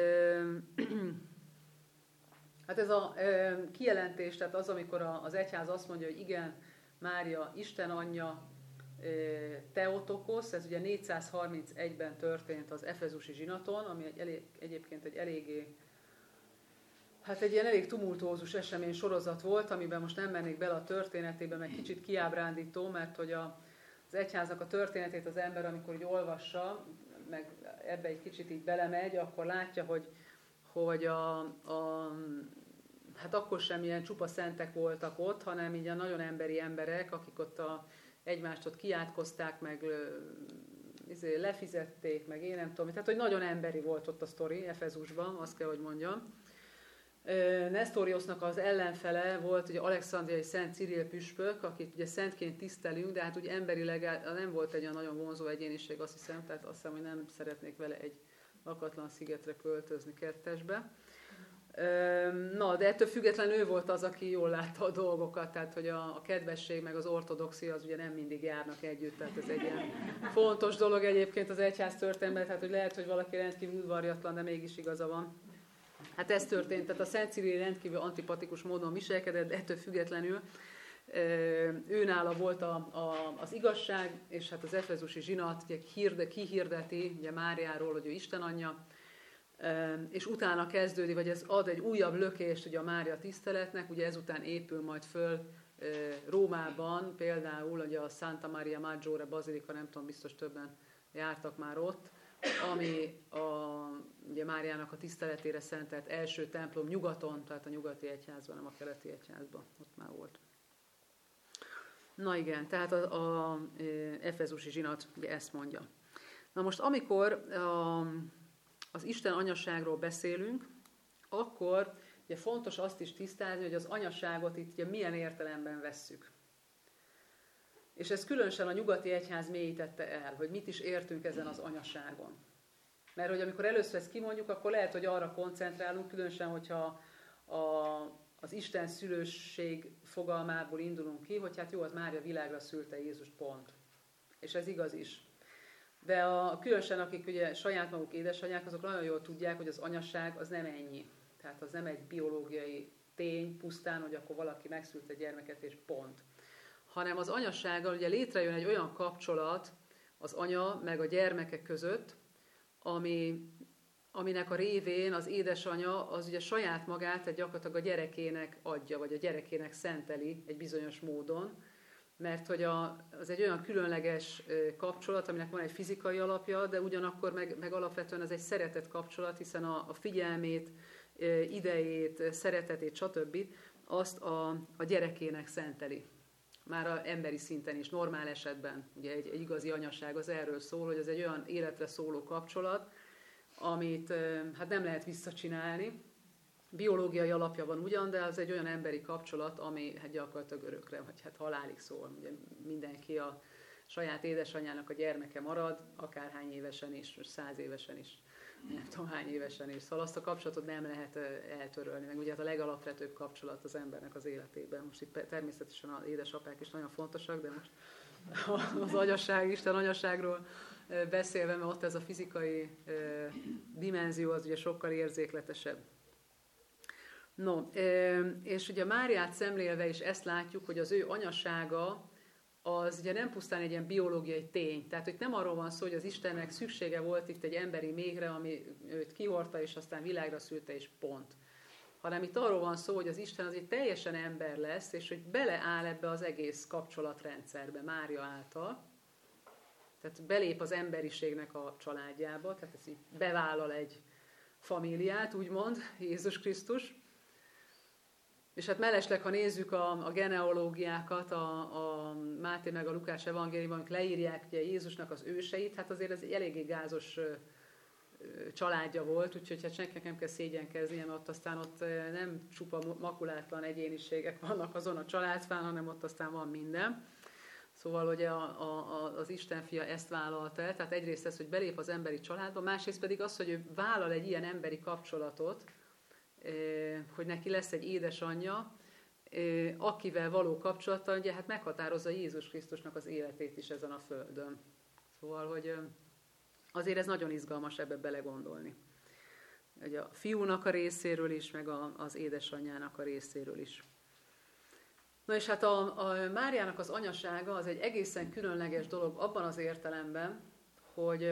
Hát ez a kijelentés, tehát az, amikor az egyház azt mondja, hogy igen, Mária Isten anyja, Teotokosz, ez ugye négyszázharmincegyben történt az efezusi zsinaton, ami egy elég, egyébként egy eléggé, hát egy ilyen elég tumultuózus esemény sorozat volt, amiben most nem mennék bele a történetébe, meg kicsit kiábrándító, mert hogy a, az egyháznak a történetét az ember, amikor így olvassa, meg ebbe egy kicsit így belemegy, akkor látja, hogy, hogy a, a hát akkor sem ilyen csupa szentek voltak ott, hanem így a nagyon emberi emberek, akik ott a egymást ott kiátkozták, meg izé, lefizették, meg én nem tudom. Tehát, hogy nagyon emberi volt ott a sztori Efezusban, azt kell, hogy mondjam. Nestoriosznak az ellenfele volt ugye Alexandriai Szent Cirill püspök, akit ugye szentként tisztelünk, de hát ugye emberileg nem volt egy olyan nagyon vonzó egyéniség, azt hiszem, tehát azt hiszem, hogy nem szeretnék vele egy lakatlan szigetre költözni kettesbe. Na, de ettől függetlenül ő volt az, aki jól látta a dolgokat, tehát hogy a, a kedvesség meg az ortodoxia az ugye nem mindig járnak együtt, tehát ez egy ilyen fontos dolog egyébként az egyház történetben, tehát hogy lehet, hogy valaki rendkívül udvarjatlan, de mégis igaza van. Hát ez történt, tehát a Szent Cirill rendkívül antipatikus módon viselkedett, de ettől függetlenül őnála volt a, a, az igazság, és hát az efezusi zsinat ugye hirde, kihirdeti ugye Máriáról, hogy ő Isten anyja, és utána kezdődik, vagy ez ad egy újabb lökést ugye a Mária tiszteletnek, ugye ezután épül majd föl Rómában, például ugye a Santa Maria Maggiore bazilika, nem tudom, biztos többen jártak már ott, ami a, ugye Máriának a tiszteletére szentelt első templom nyugaton, tehát a nyugati egyházban, nem a keleti egyházban, ott már volt. Na igen, tehát a, a, a efezusi zsinat ugye ezt mondja. Na most amikor a, az Isten anyaságról beszélünk, akkor ugye fontos azt is tisztázni, hogy az anyaságot itt ugye milyen értelemben vesszük. És ez különösen a nyugati egyház mélyítette el, hogy mit is értünk ezen az anyaságon. Mert hogy amikor először ezt kimondjuk, akkor lehet, hogy arra koncentrálunk, különösen, hogyha a, az Isten szülőség fogalmából indulunk ki, hogy hát jó, az Mária világra szülte Jézust, pont. És ez igaz is. De a, különösen akik ugye saját maguk édesanyák, azok nagyon jól tudják, hogy az anyaság az nem ennyi. Tehát az nem egy biológiai tény pusztán, hogy akkor valaki megszült egy gyermeket és pont. Hanem az anyasággal ugye létrejön egy olyan kapcsolat az anya meg a gyermeke között, ami, aminek a révén az édesanya az ugye saját magát, tehát gyakorlatilag a gyerekének adja, vagy a gyerekének szenteli egy bizonyos módon, mert hogy a, az egy olyan különleges kapcsolat, aminek van egy fizikai alapja, de ugyanakkor meg, meg alapvetően ez egy szeretet kapcsolat, hiszen a, a figyelmét, idejét, szeretetét, stb. Azt a, a gyerekének szenteli. Már az emberi szinten is, normál esetben, ugye egy, egy igazi anyaság az erről szól, hogy ez egy olyan életre szóló kapcsolat, amit hát nem lehet visszacsinálni. Biológiai alapja van ugyan, de az egy olyan emberi kapcsolat, ami hát gyakorlatilag örökre, vagy hát halálig szól. Ugye mindenki a saját édesanyjának a gyermeke marad, akárhány évesen is, száz évesen is, nem tudom hány évesen is. Szóval azt a kapcsolatot nem lehet eltörölni, meg ugye hát a legalapvetőbb kapcsolat az embernek az életében. Most itt természetesen az édesapák is nagyon fontosak, de most az anyaság, Isten anyaságról beszélve, mert ott ez a fizikai dimenzió az ugye sokkal érzékletesebb. No, és ugye Máriát szemlélve is ezt látjuk, hogy az ő anyasága az ugye nem pusztán egy ilyen biológiai tény. Tehát, hogy nem arról van szó, hogy az Istennek szüksége volt itt egy emberi méhre, ami őt kihordta, és aztán világra szülte, és pont. Hanem itt arról van szó, hogy az Isten az egy teljesen ember lesz, és hogy beleáll ebbe az egész kapcsolatrendszerbe Mária által. Tehát belép az emberiségnek a családjába, tehát ez így bevállal egy famíliát, úgymond, Jézus Krisztus. És hát mellesleg, ha nézzük a, a genealógiákat, a, a Máté meg a Lukás evangéliumban, amik leírják ugye Jézusnak az őseit, hát azért ez egy eléggé gázos ö, ö, családja volt, úgyhogy hát senkinek nem kell szégyenkeznie, mert ott aztán ott nem csupa makulátlan egyéniségek vannak azon a családfán, hanem ott aztán van minden. Szóval ugye a, a, az Isten fia ezt vállalta el, tehát egyrészt ez, hogy belép az emberi családba, másrészt pedig az, hogy ő vállal egy ilyen emberi kapcsolatot, hogy neki lesz egy édesanyja, akivel való kapcsolattal, ugye hát meghatározza Jézus Krisztusnak az életét is ezen a földön. Szóval, hogy azért ez nagyon izgalmas ebbe belegondolni. Ugye a fiúnak a részéről is, meg a, az édesanyjának a részéről is. Na és hát a, a Máriának az anyasága az egy egészen különleges dolog abban az értelemben, hogy,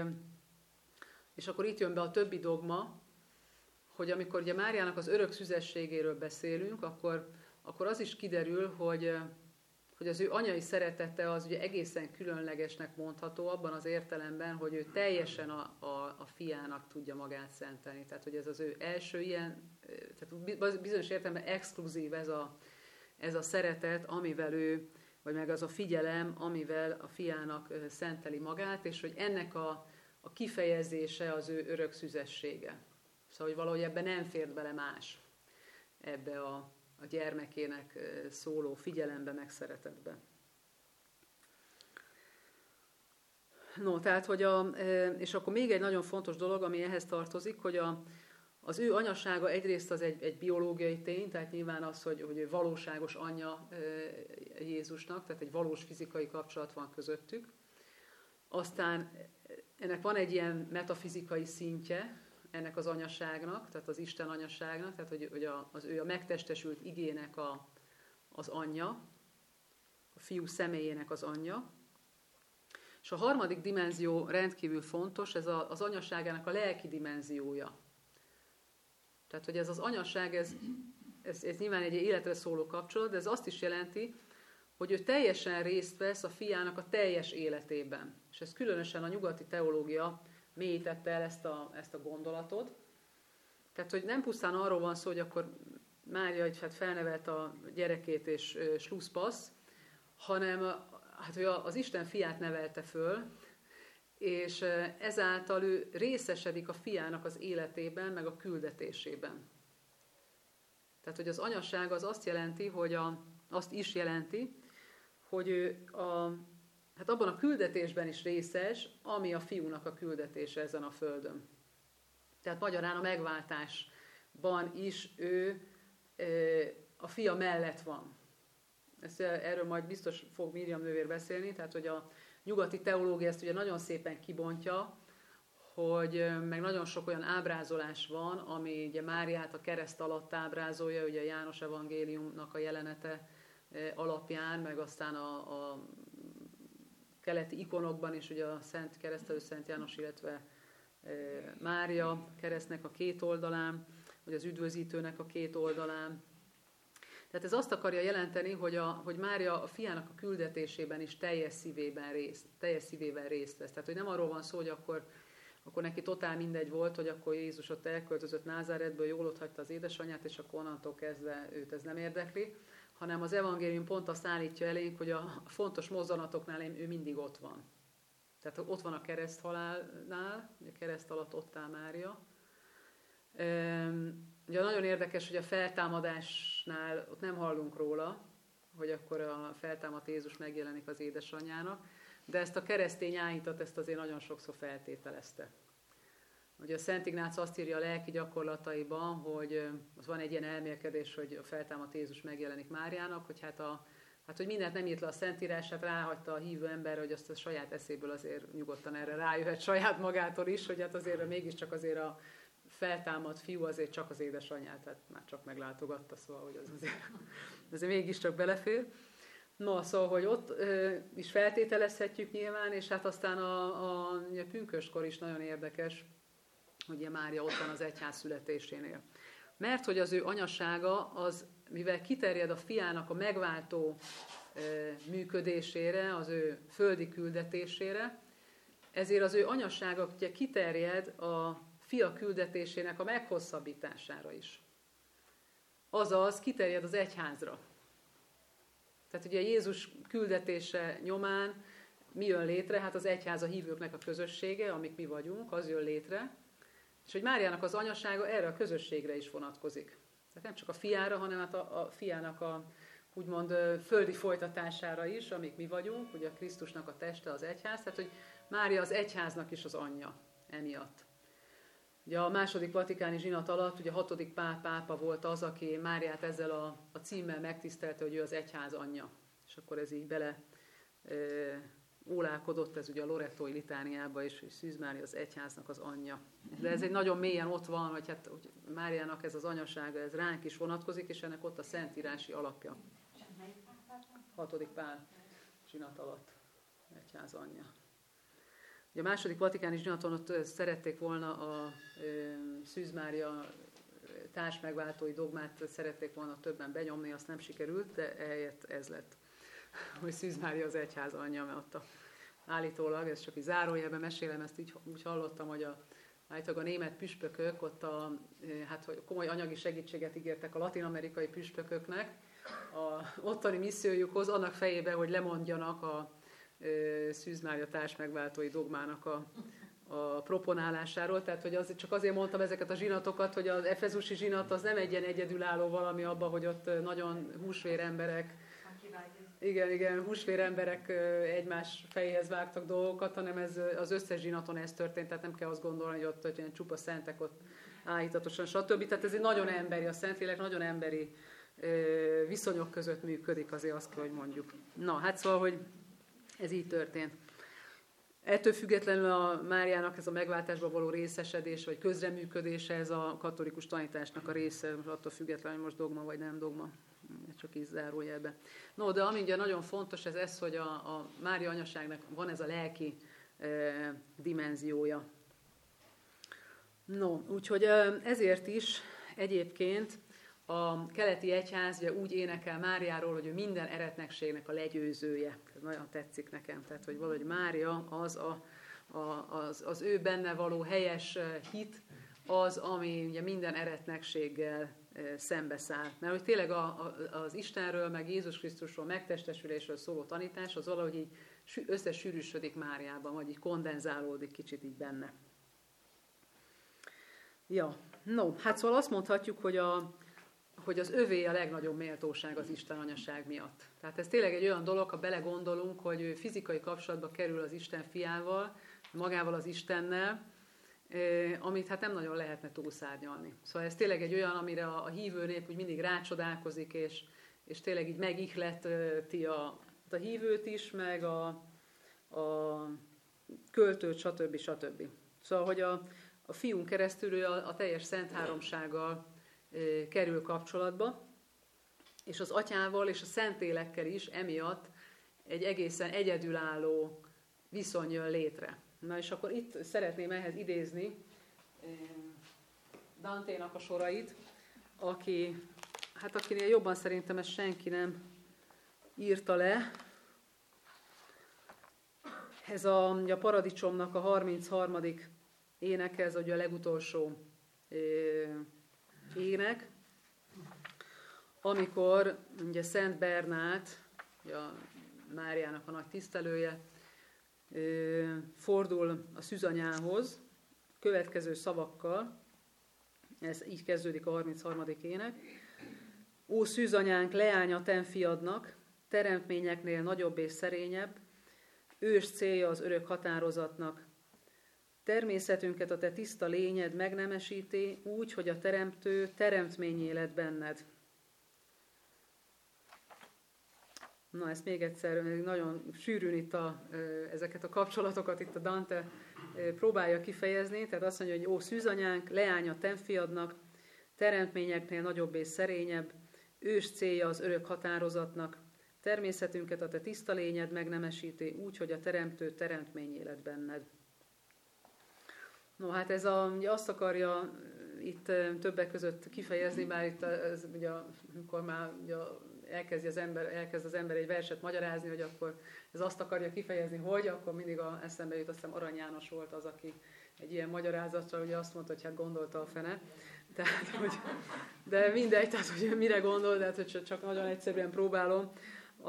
és akkor itt jön be a többi dogma, hogy amikor ugye Máriának az örök szüzességéről beszélünk, akkor, akkor az is kiderül, hogy, hogy az ő anyai szeretete az ugye egészen különlegesnek mondható abban az értelemben, hogy ő teljesen a, a, a fiának tudja magát szentelni. Tehát, hogy ez az ő első ilyen, tehát bizonyos értelemben exkluzív ez a, ez a szeretet, amivel ő, vagy meg az a figyelem, amivel a fiának szenteli magát, és hogy ennek a, a kifejezése az ő örök szüzessége. Szóval, hogy valahogy ebben nem fért bele más. ebbe a, a gyermekének szóló figyelembe, meg szeretetbe. No, tehát, hogy a, és akkor még egy nagyon fontos dolog, ami ehhez tartozik, hogy a, az ő anyasága egyrészt az egy, egy biológiai tény, tehát nyilván az, hogy, hogy ő valóságos anyja Jézusnak, tehát egy valós fizikai kapcsolat van közöttük. Aztán ennek van egy ilyen metafizikai szintje, ennek az anyaságnak, tehát az Isten anyaságnak, tehát hogy, hogy a, az ő a megtestesült igének a, az anyja, a fiú személyének az anyja. És a harmadik dimenzió rendkívül fontos, ez a, az anyaságának a lelki dimenziója. Tehát, hogy ez az anyaság, ez, ez, ez nyilván egy életre szóló kapcsolat, de ez azt is jelenti, hogy ő teljesen részt vesz a fiának a teljes életében. És ez különösen a nyugati teológia mélyítette el ezt a, ezt a gondolatot. Tehát, hogy nem pusztán arról van szó, hogy akkor Mária hogy hát felnevelt a gyerekét és slusszpassz, hanem hát, hogy az Isten fiát nevelte föl, és ezáltal ő részesedik a fiának az életében, meg a küldetésében. Tehát, hogy az anyaság az azt jelenti, hogy a, azt is jelenti, hogy ő a, hát abban a küldetésben is részes, ami a fiúnak a küldetése ezen a földön. Tehát magyarán a megváltásban is ő a fia mellett van. Ezt, erről majd biztos fog Miriam nővér beszélni, tehát hogy a nyugati teológia ezt ugye nagyon szépen kibontja, hogy meg nagyon sok olyan ábrázolás van, ami ugye Máriát a kereszt alatt ábrázolja, ugye a János evangéliumnak a jelenete alapján, meg aztán a, a keleti ikonokban is ugye a Szent Keresztelő Szent János, illetve Mária keresztnek a két oldalán, vagy az üdvözítőnek a két oldalán. Tehát ez azt akarja jelenteni, hogy, a, hogy Mária a fiának a küldetésében is teljes szívében részt, teljes szívében részt vesz. Tehát, hogy nem arról van szó, hogy akkor, akkor neki totál mindegy volt, hogy akkor Jézus ott elköltözött Názáretből, jól otthagyta az édesanyját, és akkor onnantól kezdve őt ez nem érdekli, hanem az evangélium pont azt állítja elénk, hogy a fontos mozzanatoknál ő mindig ott van. Tehát ott van a kereszthalálnál, a kereszt alatt ott áll Mária. Ugye nagyon érdekes, hogy a feltámadásnál ott nem hallunk róla, hogy akkor a feltámadt Jézus megjelenik az édesanyjának, de ezt a keresztény áhítat ezt azért nagyon sokszor feltételezte. Ugye a Szent Ignác azt írja a lelki gyakorlataiban, hogy az van egy ilyen elmélkedés, hogy a feltámadt Jézus megjelenik Máriának, hogy hát, a, hát hogy mindent nem írt le a Szentírását, ráhagyta a hívő ember, hogy azt a saját eszéből azért nyugodtan erre rájöhet saját magától is, hogy hát azért mégiscsak azért a feltámadt fiú azért csak az édesanyját, tehát már csak meglátogatta, szóval, hogy az azért, azért mégiscsak belefér. No, szóval, hogy ott ö, is feltételezhetjük nyilván, és hát aztán a, a, a pünköstkor is nagyon érdekes, hogy ugye Mária ott van az egyház születésénél. Mert hogy az ő anyasága, az, mivel kiterjed a fiának a megváltó ö, működésére, az ő földi küldetésére, ezért az ő anyasága ugye kiterjed a fia küldetésének a meghosszabbítására is. Azaz kiterjed az egyházra. Tehát ugye Jézus küldetése nyomán mi jön létre? Hát az egyház a hívőknek a közössége, amik mi vagyunk, az jön létre. És hogy Máriának az anyasága erre a közösségre is vonatkozik. Tehát nem csak a fiára, hanem hát a, a fiának a úgymond földi folytatására is, amik mi vagyunk, ugye a Krisztusnak a teste az egyház, tehát hogy Mária az egyháznak is az anyja emiatt. Ugye a második vatikáni zsinat alatt, ugye a hatodik Pál pápa volt az, aki Máriát ezzel a, a címmel megtisztelte, hogy ő az egyház anyja. És akkor ez így bele e, ólálkodott, ez ugye a Lorettói litániába is, hogy Szűz Mária az egyháznak az anyja. De ez egy nagyon mélyen ott van, hogy hát hogy Máriának ez az anyasága, ez ránk is vonatkozik, és ennek ott a szentírási alapja. Hatodik Pál zsinat alatt, egyház anyja. Ugye a második vatikáni zsinaton ott szerették volna a Szűz Mária társmegváltói dogmát szerették volna többen benyomni, azt nem sikerült, de ehelyett ez lett, hogy Szűz Mária az egyház anyja, mert ott a, állítólag, ez csak így zárójelben mesélem, ezt így úgy hallottam, hogy a, állítólag a német püspökök ott a, hát, hogy komoly anyagi segítséget ígértek a latin-amerikai püspököknek a ottani missziójukhoz, annak fejébe, hogy lemondjanak a Szűz Mária társmegváltói dogmának a, a proponálásáról, tehát hogy az, csak azért mondtam ezeket a zsinatokat, hogy az efezusi zsinat az nem egy ilyen egyedülálló valami abban, hogy ott nagyon húsvér emberek, igen, igen, húsvér emberek egymás fejéhez vágtak dolgokat, hanem ez az összes zsinaton ez történt, tehát nem kell azt gondolni, hogy ott hogy ilyen csupa szentek ott állítatosan, stb. Tehát ez egy nagyon emberi, a Szentlélek nagyon emberi viszonyok között működik, azért azt kell, hogy mondjuk. Na, hát szóval, hogy ez így történt. Ettől függetlenül a Máriának ez a megváltásba való részesedés, vagy közreműködése, ez a katolikus tanításnak a része, attól függetlenül, hogy most dogma vagy nem dogma. Csak így zárójelbe. No, de ami ugye nagyon fontos, ez ez, hogy a, a Mária anyaságnak van ez a lelki e, dimenziója. No, úgyhogy ezért is egyébként a keleti egyház ugye úgy énekel Máriáról, hogy ő minden eretnekségnek a legyőzője. Ez nagyon tetszik nekem, tehát hogy valahogy Mária az, a, a, az, az ő benne való helyes hit, az, ami ugye minden eretnekséggel szembeszáll. Mert hogy tényleg a, a, az Istenről, meg Jézus Krisztusról, megtestesülésről szóló tanítás, az valahogy így összesűrűsödik Máriában, vagy így kondenzálódik kicsit így benne. Ja, no, hát szóval azt mondhatjuk, hogy, a, hogy az övé a legnagyobb méltóság az Isten anyaság miatt. Tehát ez tényleg egy olyan dolog, ha belegondolunk, hogy ő fizikai kapcsolatba kerül az Isten fiával, magával az Istennel, amit hát nem nagyon lehetne túlszárnyalni. Szóval ez tényleg egy olyan, amire a, a hívő nép úgy mindig rácsodálkozik, és, és tényleg így megihleti a, a hívőt is, meg a, a költőt, stb. stb. Szóval, hogy a, a fiún keresztül a, a teljes Szent Háromsággal e, kerül kapcsolatba, és az atyával és a Szentlélekkel is emiatt egy egészen egyedülálló viszony jön létre. Na és akkor itt szeretném ehhez idézni Danténak a sorait, aki, hát akinél jobban szerintem ezt senki nem írta le. Ez a, a Paradicsomnak a harmincharmadik éneke, ez ugye a legutolsó ének, amikor ugye Szent Bernát, ugye a Máriának a nagy tisztelője, fordul a szűzanyához következő szavakkal, ez így kezdődik a harmincharmadik ének. Ó szűzanyánk, leánya ten fiadnak, teremtményeknél nagyobb és szerényebb, ős célja az örök határozatnak. Természetünket a te tiszta lényed megnemesíti, úgy, hogy a teremtő teremtményé lett benned. Na, ezt még egyszer, nagyon sűrűn itt a, ezeket a kapcsolatokat itt a Dante próbálja kifejezni, tehát azt mondja, hogy ó szűzanyánk, leánya ten fiadnak, teremtményeknél nagyobb és szerényebb, ős célja az örök határozatnak, természetünket a te tiszta lényed megnemesíti, úgy, hogy a teremtő teremtményé lett benned. No, hát ez a, ugye azt akarja itt többek között kifejezni, bár itt ez, ugye, amikor már ugye, elkezd az, ember, elkezd az ember egy verset magyarázni, hogy akkor ez azt akarja kifejezni, hogy, akkor mindig a eszembe jut, azt hiszem Arany János volt az, aki egy ilyen magyarázatra ugye azt mondta, hogy hát gondolta a fene. Tehát, hogy, de mindegy, tehát hogy mire gondol, de hát, hogy csak nagyon egyszerűen próbálom. A,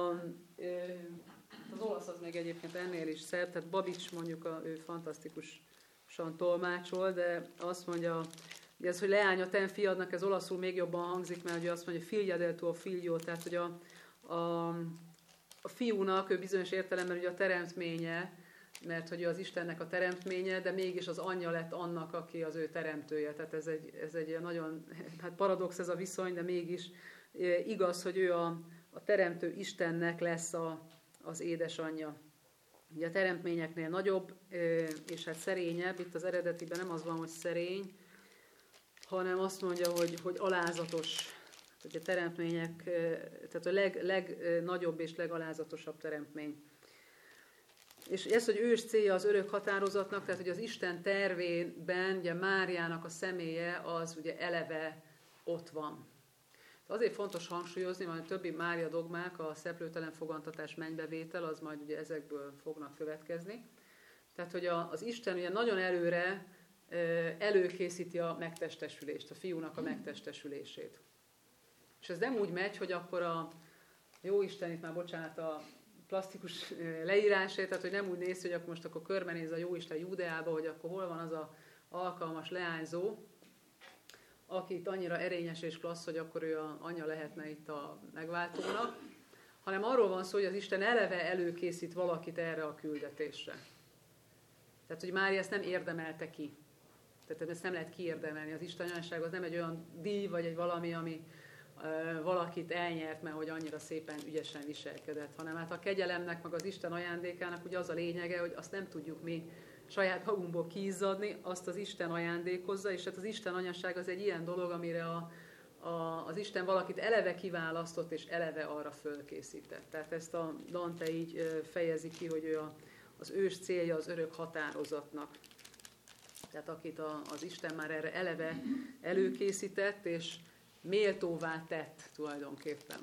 az olasz az még egyébként ennél is szebb, tehát Babics mondjuk, a, ő fantasztikusan tolmácsol, de azt mondja, hogy ez, hogy leánya ten fiadnak, ez olaszul még jobban hangzik, mert ugye azt mondja, figlia del tuo figlio, tehát hogy a, a, a fiúnak, ő bizonyos értelemben ugye a teremtménye, mert hogy ő az Istennek a teremtménye, de mégis az anyja lett annak, aki az ő teremtője. Tehát ez egy, ez egy nagyon, hát paradox ez a viszony, de mégis igaz, hogy ő a, a teremtő Istennek lesz a, az édesanyja. Ugye a teremtményeknél nagyobb, és hát szerényebb, itt az eredetiben nem az van, hogy szerény, hanem azt mondja, hogy, hogy alázatos. Tehát a teremtmények, tehát a leg, legnagyobb és legalázatosabb teremtmény. És ez, hogy ős célja az örök határozatnak, tehát hogy az Isten tervében ugye Máriának a személye az ugye eleve ott van. Azért fontos hangsúlyozni, mert a többi Mária dogmák, a szeplőtelen fogantatás, mennybevétel, az majd ugye ezekből fognak következni. Tehát, hogy a, az Isten ugye nagyon előre előkészíti a megtestesülést, a fiúnak a megtestesülését. És ez nem úgy megy, hogy akkor a jó Isten, itt már bocsánat a plastikus leírásért, tehát hogy nem úgy néz, hogy akkor most akkor körbenéz a Jóisten Júdeába, hogy akkor hol van az a alkalmas leányzó, aki itt annyira erényes és klassz, hogy akkor ő a anyja lehetne itt a megváltónak, hanem arról van szó, hogy az Isten eleve előkészít valakit erre a küldetésre. Tehát, hogy Mária ezt nem érdemelte ki. Tehát ezt nem lehet kiérdemelni. Az Isten anyaság az nem egy olyan díj, vagy egy valami, ami uh, valakit elnyert, mert hogy annyira szépen, ügyesen viselkedett, hanem hát a kegyelemnek, meg az Isten ajándékának ugye az a lényege, hogy azt nem tudjuk mi saját magunkból kiizzadni, azt az Isten ajándékozza, és hát az Isten anyaság az egy ilyen dolog, amire a, a, az Isten valakit eleve kiválasztott, és eleve arra fölkészített. Tehát ezt a Dante így uh, fejezi ki, hogy ő a, az ős célja az örök határozatnak. Tehát akit a, az Isten már erre eleve előkészített, és méltóvá tett tulajdonképpen.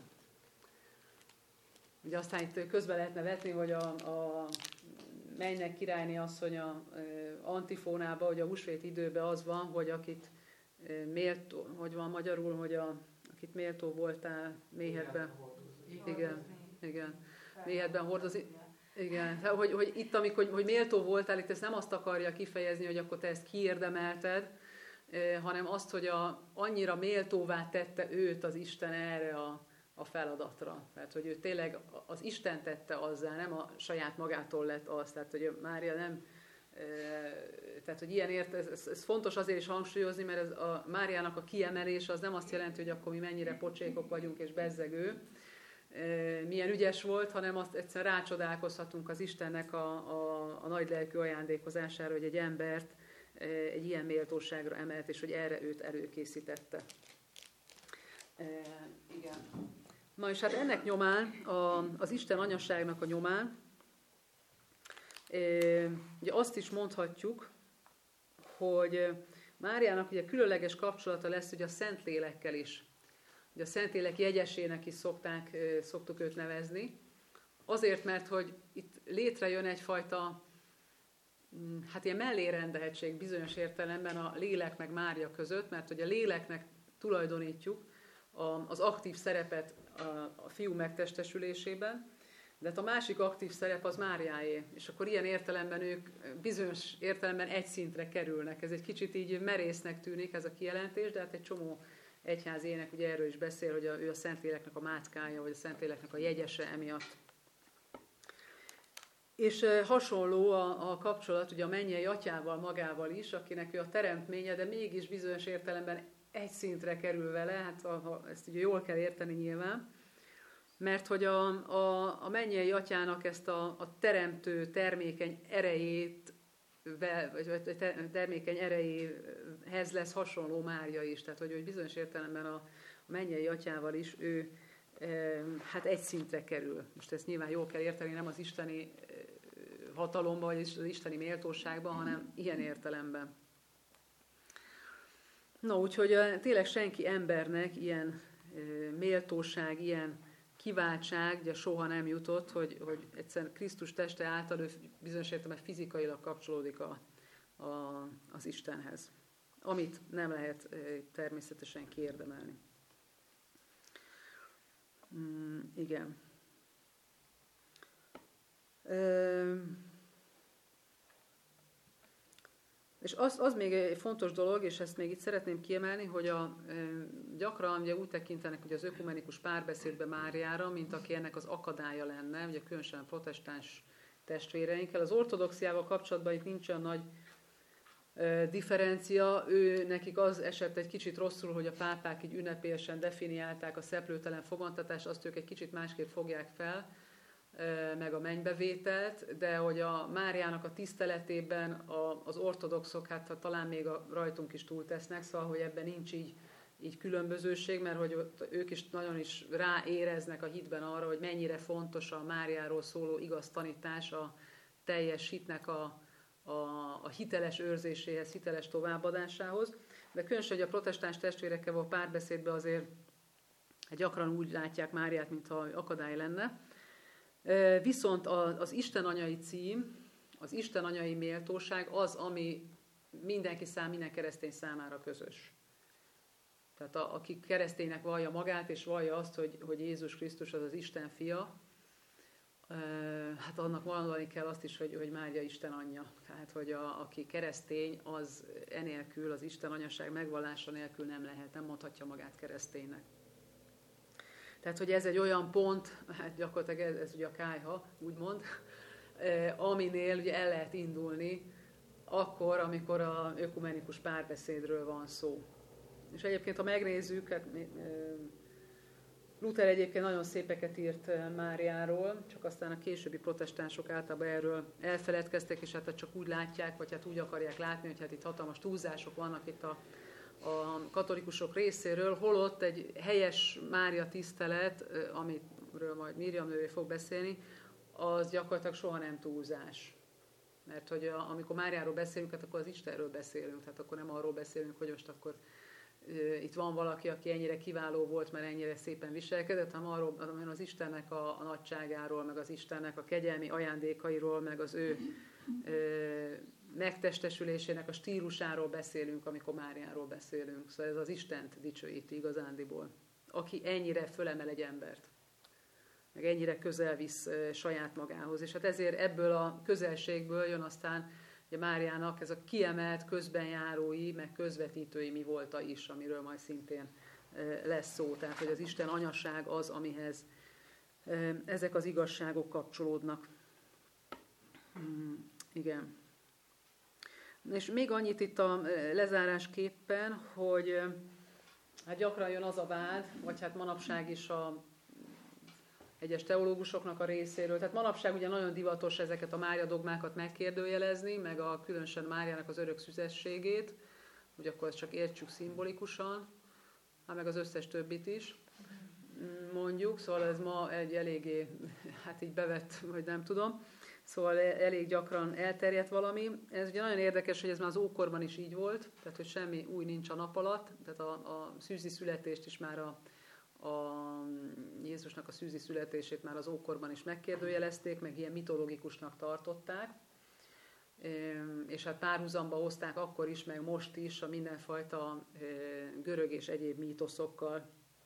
Ugye aztán itt közben lehetne vetni, hogy a, a mennynek királyné asszonya Antifónában, hogy a húsvét időben az van, hogy akit méltó, hogy van magyarul, hogy a, akit méltó voltál méhedben, igen, igen, méhedben hordozni. Igen, hogy, hogy itt, amikor hogy méltó voltál, itt ezt nem azt akarja kifejezni, hogy akkor te ezt kiérdemelted, eh, hanem azt, hogy a, annyira méltóvá tette őt az Isten erre a, a feladatra. Tehát, hogy ő tényleg az Isten tette azzá, nem a saját magától lett az. Tehát, hogy Mária nem... Eh, tehát, hogy ilyen ért, ez, ez, ez fontos azért is hangsúlyozni, mert ez a Máriának a kiemelése az nem azt jelenti, hogy akkor mi mennyire pocsékok vagyunk és bezzegő, milyen ügyes volt, hanem azt egyszerűen rácsodálkozhatunk az Istennek a, a, a nagy lelkű ajándékozására, hogy egy embert egy ilyen méltóságra emelt, és hogy erre őt előkészítette. E, igen. Na és hát ennek nyomán, a, az Isten anyaságnak a nyomán, e, ugye azt is mondhatjuk, hogy Máriának ugye különleges kapcsolata lesz ugye a Szentlélekkel is. Ugye a Szentlélek jegyesének is szokták, szoktuk őt nevezni. Azért, mert hogy itt létrejön egyfajta, hát ilyen mellérendeltség bizonyos értelemben a lélek meg Mária között, mert hogy a léleknek tulajdonítjuk az aktív szerepet a fiú megtestesülésében, de hát a másik aktív szerep az Máriáé, és akkor ilyen értelemben ők bizonyos értelemben egy szintre kerülnek. Ez egy kicsit így merésznek tűnik ez a kijelentés, de hát egy csomó egyházi ének ugye erről is beszél, hogy a, ő a Szentléleknek a mátkája, vagy a Szentléleknek a jegyese emiatt. És e, hasonló a, a kapcsolat ugye a mennyei atyával magával is, akinek ő a teremtménye, de mégis bizonyos értelemben egy szintre kerül vele, hát a, a, ezt ugye jól kell érteni nyilván, mert hogy a, a, a mennyei atyának ezt a, a teremtő termékeny erejét, vagy termékeny erejéhez lesz hasonló Mária is, tehát hogy, hogy bizonyos értelemben a, a mennyei atyával is ő e, hát egy szintre kerül. Most ezt nyilván jól kell érteni, nem az isteni hatalomban, vagy az isteni méltóságban, hanem ilyen értelemben. Na, úgyhogy tényleg senki embernek ilyen e, méltóság, ilyen kiváltság ugye soha nem jutott, hogy, hogy egyszerűen Krisztus teste által ő bizonyos értelemben fizikailag kapcsolódik a, a, az Istenhez, amit nem lehet természetesen kiérdemelni. Mm, igen. Ö, és az, az még egy fontos dolog, és ezt még itt szeretném kiemelni, hogy a, gyakran ugye úgy tekintenek ugye az ökumenikus párbeszédbe Máriára, mint aki ennek az akadálya lenne, ugye különösen a protestáns testvéreinkkel. Az ortodoxiával kapcsolatban itt nincs olyan nagy e, differencia, ő nekik az esett egy kicsit rosszul, hogy a pápák így ünnepélyesen definiálták a szeplőtelen fogantatást, azt ők egy kicsit másképp fogják fel, meg a mennybevételt, de hogy a Máriának a tiszteletében a, az ortodoxok, hát talán még a rajtunk is túltesznek, szóval, hogy ebben nincs így, így különbözőség, mert hogy ők is nagyon is ráéreznek a hitben arra, hogy mennyire fontos a Máriáról szóló igaz tanítás a teljes hitnek a, a, a hiteles őrzéséhez, hiteles továbbadásához. De különösen, hogy a protestáns testvérekkel a párbeszédben azért gyakran úgy látják Máriát, mintha akadály lenne. Viszont az Isten anyai cím, az Isten anyai méltóság az, ami mindenki szám, minden keresztény számára közös. Tehát a, aki kereszténynek vallja magát, és vallja azt, hogy, hogy Jézus Krisztus az az Isten fia, hát annak mondani kell azt is, hogy, hogy Mária Isten anyja. Tehát, hogy a, aki keresztény, az enélkül, az Isten anyaság megvallása nélkül nem lehet, nem mondhatja magát kereszténynek. Tehát, hogy ez egy olyan pont, hát gyakorlatilag ez, ez ugye a kályha, úgymond, aminél ugye el lehet indulni akkor, amikor a ökumenikus párbeszédről van szó. És egyébként, ha megnézzük, hát Luther egyébként nagyon szépeket írt Máriáról, csak aztán a későbbi protestánsok általában erről elfeledkeztek, és hát csak úgy látják, vagy hát úgy akarják látni, hogy hát itt hatalmas túlzások vannak itt a, a katolikusok részéről, holott egy helyes Mária tisztelet, amiről majd Miriam nővé fog beszélni, az gyakorlatilag soha nem túlzás. Mert hogy a, amikor Máriáról beszélünk, hát akkor az Istenről beszélünk, tehát akkor nem arról beszélünk, hogy most akkor itt van valaki, aki ennyire kiváló volt, mert ennyire szépen viselkedett, hanem arról, az Istennek a, a nagyságáról, meg az Istennek a kegyelmi ajándékairól, meg az ő ö, megtestesülésének a stílusáról beszélünk, amikor Máriáról beszélünk. Szóval ez az Istent dicsőíti igazándiból, aki ennyire fölemel egy embert, meg ennyire közel visz ö, saját magához. És hát ezért ebből a közelségből jön aztán ugye Máriának ez a kiemelt közbenjárói, meg közvetítői mi volta is, amiről majd szintén lesz szó. Tehát, hogy az Isten anyaság az, amihez ezek az igazságok kapcsolódnak. Igen. És még annyit itt a lezárásképpen, hogy hát gyakran jön az a vád, vagy hát manapság is a egyes teológusoknak a részéről. Tehát manapság ugye nagyon divatos ezeket a Mária dogmákat megkérdőjelezni, meg a különösen Máriának az örök szüzességét, hogy akkor ezt csak értsük szimbolikusan, hát meg az összes többit is, mondjuk. Szóval ez ma egy eléggé, hát így bevett, vagy nem tudom, szóval elég gyakran elterjedt valami. Ez ugye nagyon érdekes, hogy ez már az ókorban is így volt, tehát hogy semmi új nincs a nap alatt, tehát a, a szűzi születést is már a a Jézusnak a szűzi születését már az ókorban is megkérdőjelezték, meg ilyen mitológikusnak tartották, és hát párhuzamba hozták akkor is, meg most is a mindenfajta görög és egyéb mítoszokkal.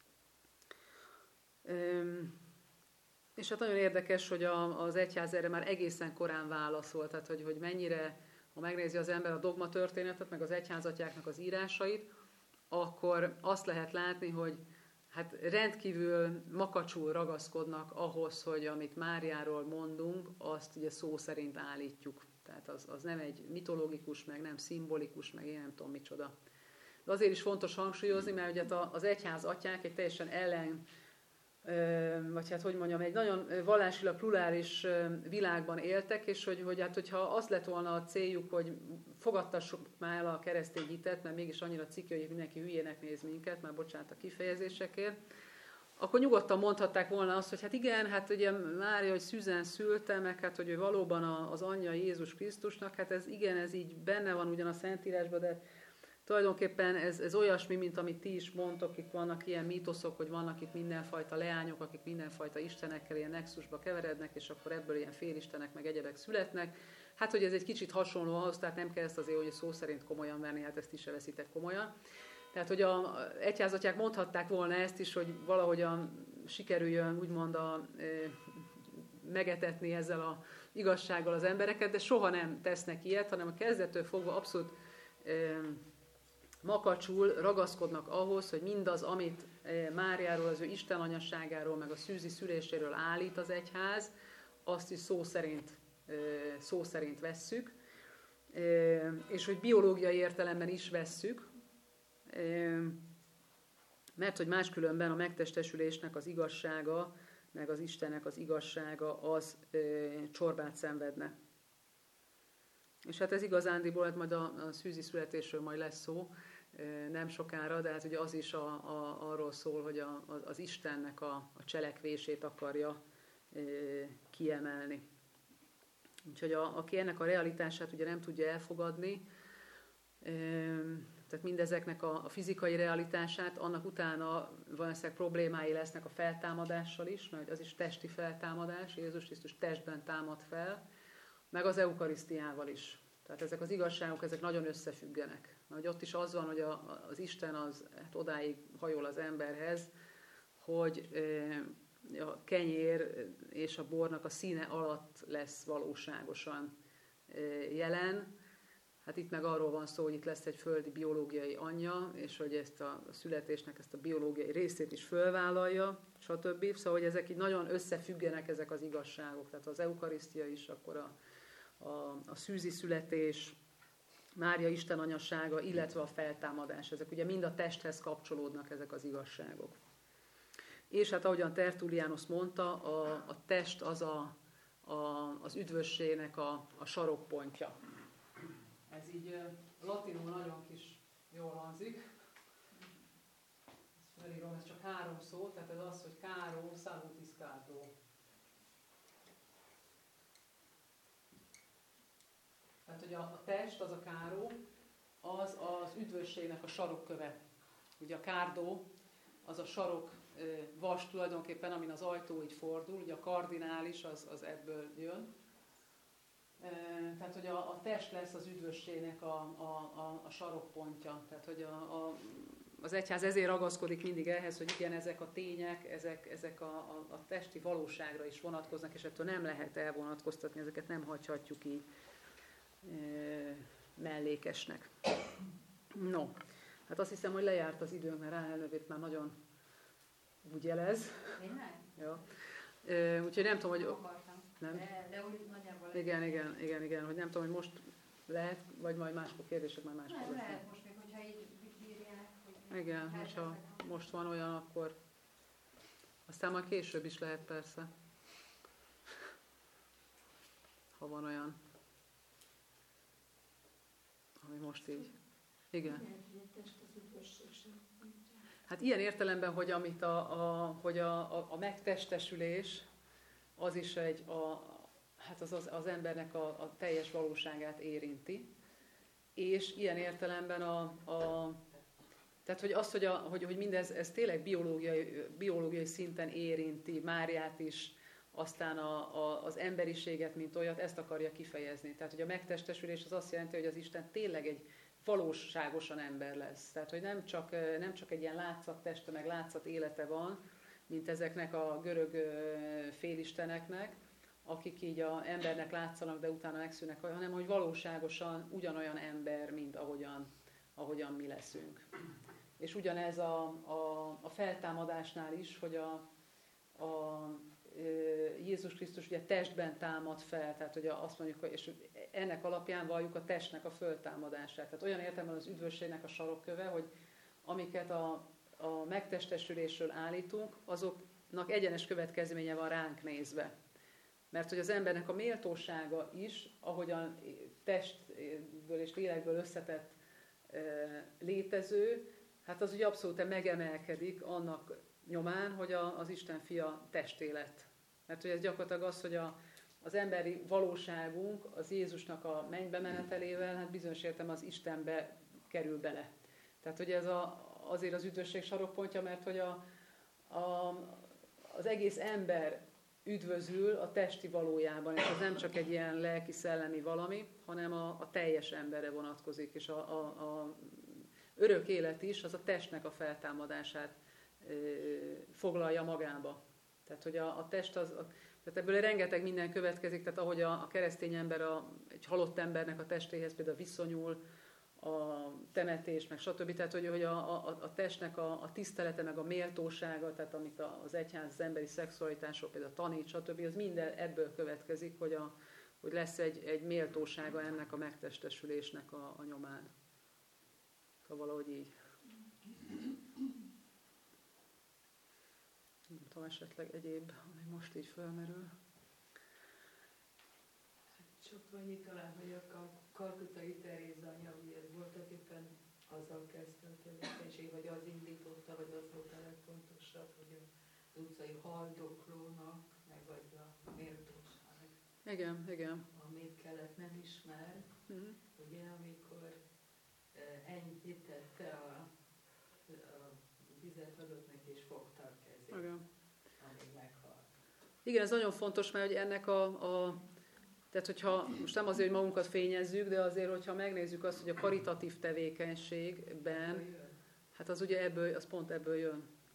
És hát nagyon érdekes, hogy az egyház erre már egészen korán válaszolt, tehát hogy, hogy mennyire, ha megnézi az ember a dogmatörténetet, meg az egyházatyáknak az írásait, akkor azt lehet látni, hogy hát rendkívül makacsul ragaszkodnak ahhoz, hogy amit Máriáról mondunk, azt ugye szó szerint állítjuk. Tehát az, az nem egy mitológikus, meg nem szimbolikus, meg én nem tudom micsoda. De azért is fontos hangsúlyozni, mert ugye az egyház atyák egy teljesen ellen, vagy hát hogy mondjam, egy nagyon vallásilag plurális világban éltek, és hogy, hogy hát hogyha az lett volna a céljuk, hogy fogadtassuk már el a keresztény hitet, mert mégis annyira cikki, hogy mindenki hülyének néz minket, már bocsánat a kifejezésekért, akkor nyugodtan mondhatták volna azt, hogy hát igen, hát ugye Mária, hogy szűzen szülte, meg hát, hogy ő valóban az anyja Jézus Krisztusnak, hát ez igen, ez így benne van ugyan a Szentírásban, de tulajdonképpen ez, ez olyasmi, mint amit ti is mondtok, itt vannak ilyen mítoszok, hogy vannak itt mindenfajta leányok, akik mindenfajta istenekkel ilyen nexusba keverednek, és akkor ebből ilyen félistenek, meg egyebek születnek. Hát, hogy ez egy kicsit hasonló ahhoz, tehát nem kell ezt azért, hogy szó szerint komolyan venni, hát ezt is se veszitek komolyan. Tehát, hogy az egyházatyák mondhatták volna ezt is, hogy valahogyan sikerüljön úgymond a, e, megetetni ezzel az igazsággal az embereket, de soha nem tesznek ilyet, hanem a kezdettől fogva abszolút e, makacsul ragaszkodnak ahhoz, hogy mindaz, amit Máriáról, az ő Isten anyasságáról, meg a szűzi szüléséről állít az egyház, azt is szó szerint, szó szerint vesszük, és hogy biológiai értelemben is vesszük, mert hogy máskülönben a megtestesülésnek az igazsága, meg az Istennek az igazsága az csorbát szenvedne. És hát ez igazándiból, hát majd a, a szűzi születésről majd lesz szó, nem sokára, de hát ugye az is a, a, arról szól, hogy a, az Istennek a, a cselekvését akarja e, kiemelni. Úgyhogy a, aki ennek a realitását ugye nem tudja elfogadni, e, tehát mindezeknek a, a fizikai realitását, annak utána valószínűleg problémái lesznek a feltámadással is, mert az is testi feltámadás, Jézus Krisztus testben támad fel, meg az eukarisztiával is. Tehát ezek az igazságok, ezek nagyon összefüggenek. Mert ott is az van, hogy a, az Isten az hát odáig hajol az emberhez, hogy e, a kenyér és a bornak a színe alatt lesz valóságosan jelen. Hát itt meg arról van szó, hogy itt lesz egy földi biológiai anyja, és hogy ezt a születésnek ezt a biológiai részét is fölvállalja, stb. Szóval, hogy ezek így nagyon összefüggenek ezek az igazságok. Tehát az eukarisztia is, akkor a, a, a szűzi születés, Mária Isten anyasága, illetve a feltámadás. Ezek ugye mind a testhez kapcsolódnak ezek az igazságok. És hát ahogyan Tertullianus mondta, a, a test az a, a, az üdvösségnek a, a sarokpontja. Ez így latinul nagyon kis jól hangzik. Ezt felírom, ez csak három szó, tehát ez az, hogy caro salutis cardo. Tehát, hogy a, a test, az a caro, az az üdvösségnek a sarokköve. Ugye a cardo, az a sarok vas tulajdonképpen, amin az ajtó így fordul, ugye a kardinális az, az ebből jön. Tehát, hogy a, a test lesz az üdvösségnek a, a, a, a sarokpontja. Tehát, hogy a, a, az egyház ezért ragaszkodik mindig ehhez, hogy igen, ezek a tények, ezek, ezek a, a, a testi valóságra is vonatkoznak, és ettől nem lehet elvonatkoztatni, ezeket nem hagyhatjuk így e, mellékesnek. No, hát azt hiszem, hogy lejárt az időnk, mert Ráhel növét már nagyon úgy jelez. Ja. E, úgyhogy nem tudom, hogy... Nem? De, de úgy nagyjából... Igen, igen, igen, igen, hogy nem tudom, hogy most lehet, vagy majd máskor kérdések, majd máskor nem, lesznek. lehet most még, hogyha így bírják. Hogy Igen, hogyha most van olyan, akkor aztán majd később is lehet persze, ha van olyan, ami most így. Igen. Hát ilyen értelemben, hogy, amit a, a, hogy a, a, a megtestesülés, az is egy, a, hát az, az, az embernek a, a teljes valóságát érinti. És ilyen értelemben a, a tehát, hogy az, hogy, a, hogy, hogy mindez ez tényleg biológiai, biológiai szinten érinti Máriát is, aztán a, a, az emberiséget, mint olyat, ezt akarja kifejezni. Tehát, hogy a megtestesülés az azt jelenti, hogy az Isten tényleg egy valóságosan ember lesz. Tehát, hogy nem csak, nem csak egy ilyen látszatteste, meg látszat élete van, mint ezeknek a görög félisteneknek, akik így a embernek látszanak, de utána megszűnnek, hanem hogy valóságosan ugyanolyan ember, mint ahogyan, ahogyan mi leszünk. És ugyanez a, a, a feltámadásnál is, hogy a, a Jézus Krisztus ugye testben támad fel, tehát hogy azt mondjuk, és ennek alapján valljuk a testnek a föltámadását. Tehát olyan értelemben az üdvösségnek a sarokköve, hogy amiket a a megtestesülésről állítunk, azoknak egyenes következménye van ránk nézve. Mert hogy az embernek a méltósága is, ahogyan testből és lélekből összetett létező, hát az ugye abszolút megemelkedik annak nyomán, hogy a, az Isten fia testé lett. Mert hogy ez gyakorlatilag az, hogy a, az emberi valóságunk az Jézusnak a mennybe menetelével, hát bizonyos értelemben az Istenbe kerül bele. Tehát, hogy ez a azért az üdvösség sarokpontja, mert hogy a, a, az egész ember üdvözül a testi valójában, és ez nem csak egy ilyen lelki-szellemi valami, hanem a, a teljes emberre vonatkozik, és a, a, a örök élet is az a testnek a feltámadását e, foglalja magába. Tehát, hogy a, a test az, a, tehát ebből rengeteg minden következik, tehát ahogy a, a keresztény ember a, egy halott embernek a testéhez például viszonyul, a temetés, meg stb. Tehát, hogy, hogy a, a, a testnek a, a tisztelete, meg a méltósága, tehát amit az egyház az emberi szexualitásról például tanít, stb. Az minden ebből következik, hogy, a, hogy lesz egy, egy méltósága ennek a megtestesülésnek a, a nyomán. Szóval valahogy így. Nem tudom, esetleg egyéb, ami most így fölmerül. Csak annyi talán, hogy a Kalkutai Teréza anya, ugye voltak éppen azzal kezdte a tevékenység, vagy az indította, vagy az volt a legfontosabb, hogy az utcai haldoklónak megadja a méltóság. Igen, igen. Amit kelet nem ismer, uh-huh. ugye, amikor uh, enyhítette a, a vizet adott neki, és fogta a kezét, igen. Amíg meghalt. Igen, ez nagyon fontos, mert hogy ennek a, a tehát, hogyha most nem azért, hogy magunkat fényezzük, de azért, hogyha megnézzük azt, hogy a karitatív tevékenységben, hát az ugye ebből, az pont ebből jön.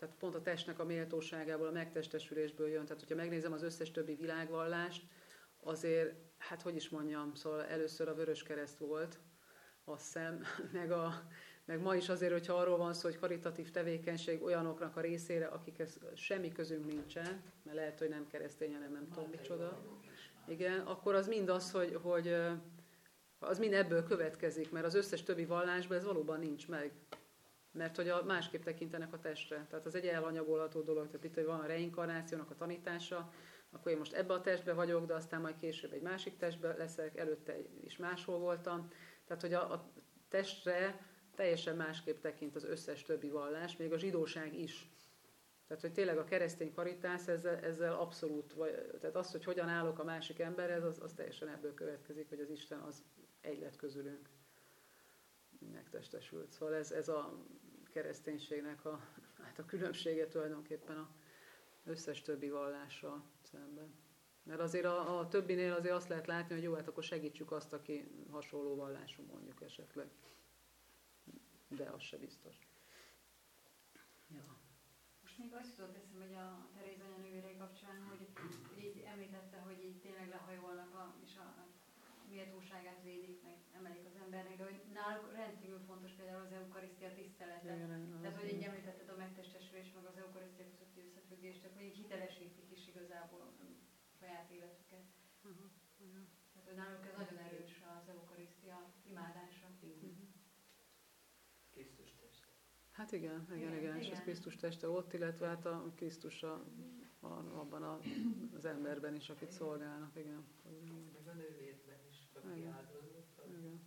Tehát pont a testnek a méltóságából, a megtestesülésből jön. Tehát, hogyha megnézem az összes többi világvallást, azért, hát hogy is mondjam, szóval először a Vöröskereszt volt, azt hiszem, meg, a, meg ma is azért, hogyha arról van szó, hogy karitatív tevékenység olyanoknak a részére, akikhez semmi közünk nincsen, mert lehet, hogy nem keresztény, hanem nem tudom micsoda. Igen, akkor az mind az, hogy, hogy az mind ebből következik, mert az összes többi vallásban ez valóban nincs meg. Mert hogy a, másképp tekintenek a testre. Tehát az egy elhanyagolható dolog. Tehát itt, hogy van a reinkarnációnak a tanítása, akkor én most ebbe a testbe vagyok, de aztán majd később egy másik testbe leszek, előtte is máshol voltam. Tehát, hogy a, a testre teljesen másképp tekint az összes többi vallás, még a zsidóság is. Tehát, hogy tényleg a keresztény karitász ezzel, ezzel abszolút, vagy, tehát az, hogy hogyan állok a másik emberhez, az, az teljesen ebből következik, hogy az Isten az egy lett közülünk. Megtestesült. Szóval ez, ez a kereszténységnek a, hát a különbsége tulajdonképpen az összes többi vallással szemben. Mert azért a, a többinél azért azt lehet látni, hogy jó, hát akkor segítsük azt, aki hasonló vallású mondjuk esetleg. De az se biztos. Ja. Most még azt jutott eszembe, hogy a Teréz anyanővérei kapcsán, hogy így említette, hogy így tényleg lehajolnak a, és a méltóságát védik, meg emelik az embernek, de hogy náluk rendkívül fontos például az eukarisztia tisztelete. Igen, tehát, hogy így említetted a megtestesülés, meg az eukarisztia közötti összefüggést, hogy így hitelesítik is igazából a saját életüket. Uh-huh. Uh-huh. Tehát, hogy náluk ez nagyon erős az eukarisztia imádása. Uh-huh. Krisztus teste. Hát igen, igen, igen, igen, és az Krisztus teste ott, illetve hát a Krisztus a, a, abban a, az emberben is, akit szolgálnak, igen. Meg a nővérben is, aki áldozott. Igen.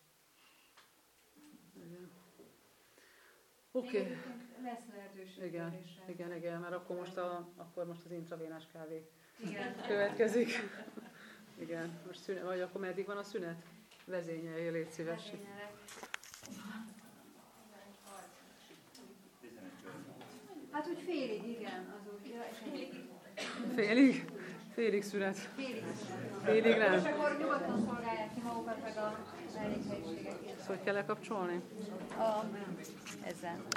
Igen. Oké. Okay. Lesz lehetőség. Igen, igen, igen, mert akkor most, a, akkor most az intravénás kávé igen. következik. Igen, most szünet, vagy akkor meddig van a szünet? Vezényelje, légy szíves. Hát úgy félig, igen, az úgy. Ja, félig? Félig szünet. Félig szünet. Félig nem. És akkor nyugodtan szolgálják ki magukat, meg a mellékhelyiségeket. Ezt hogy kell lekapcsolni? A, ezzel.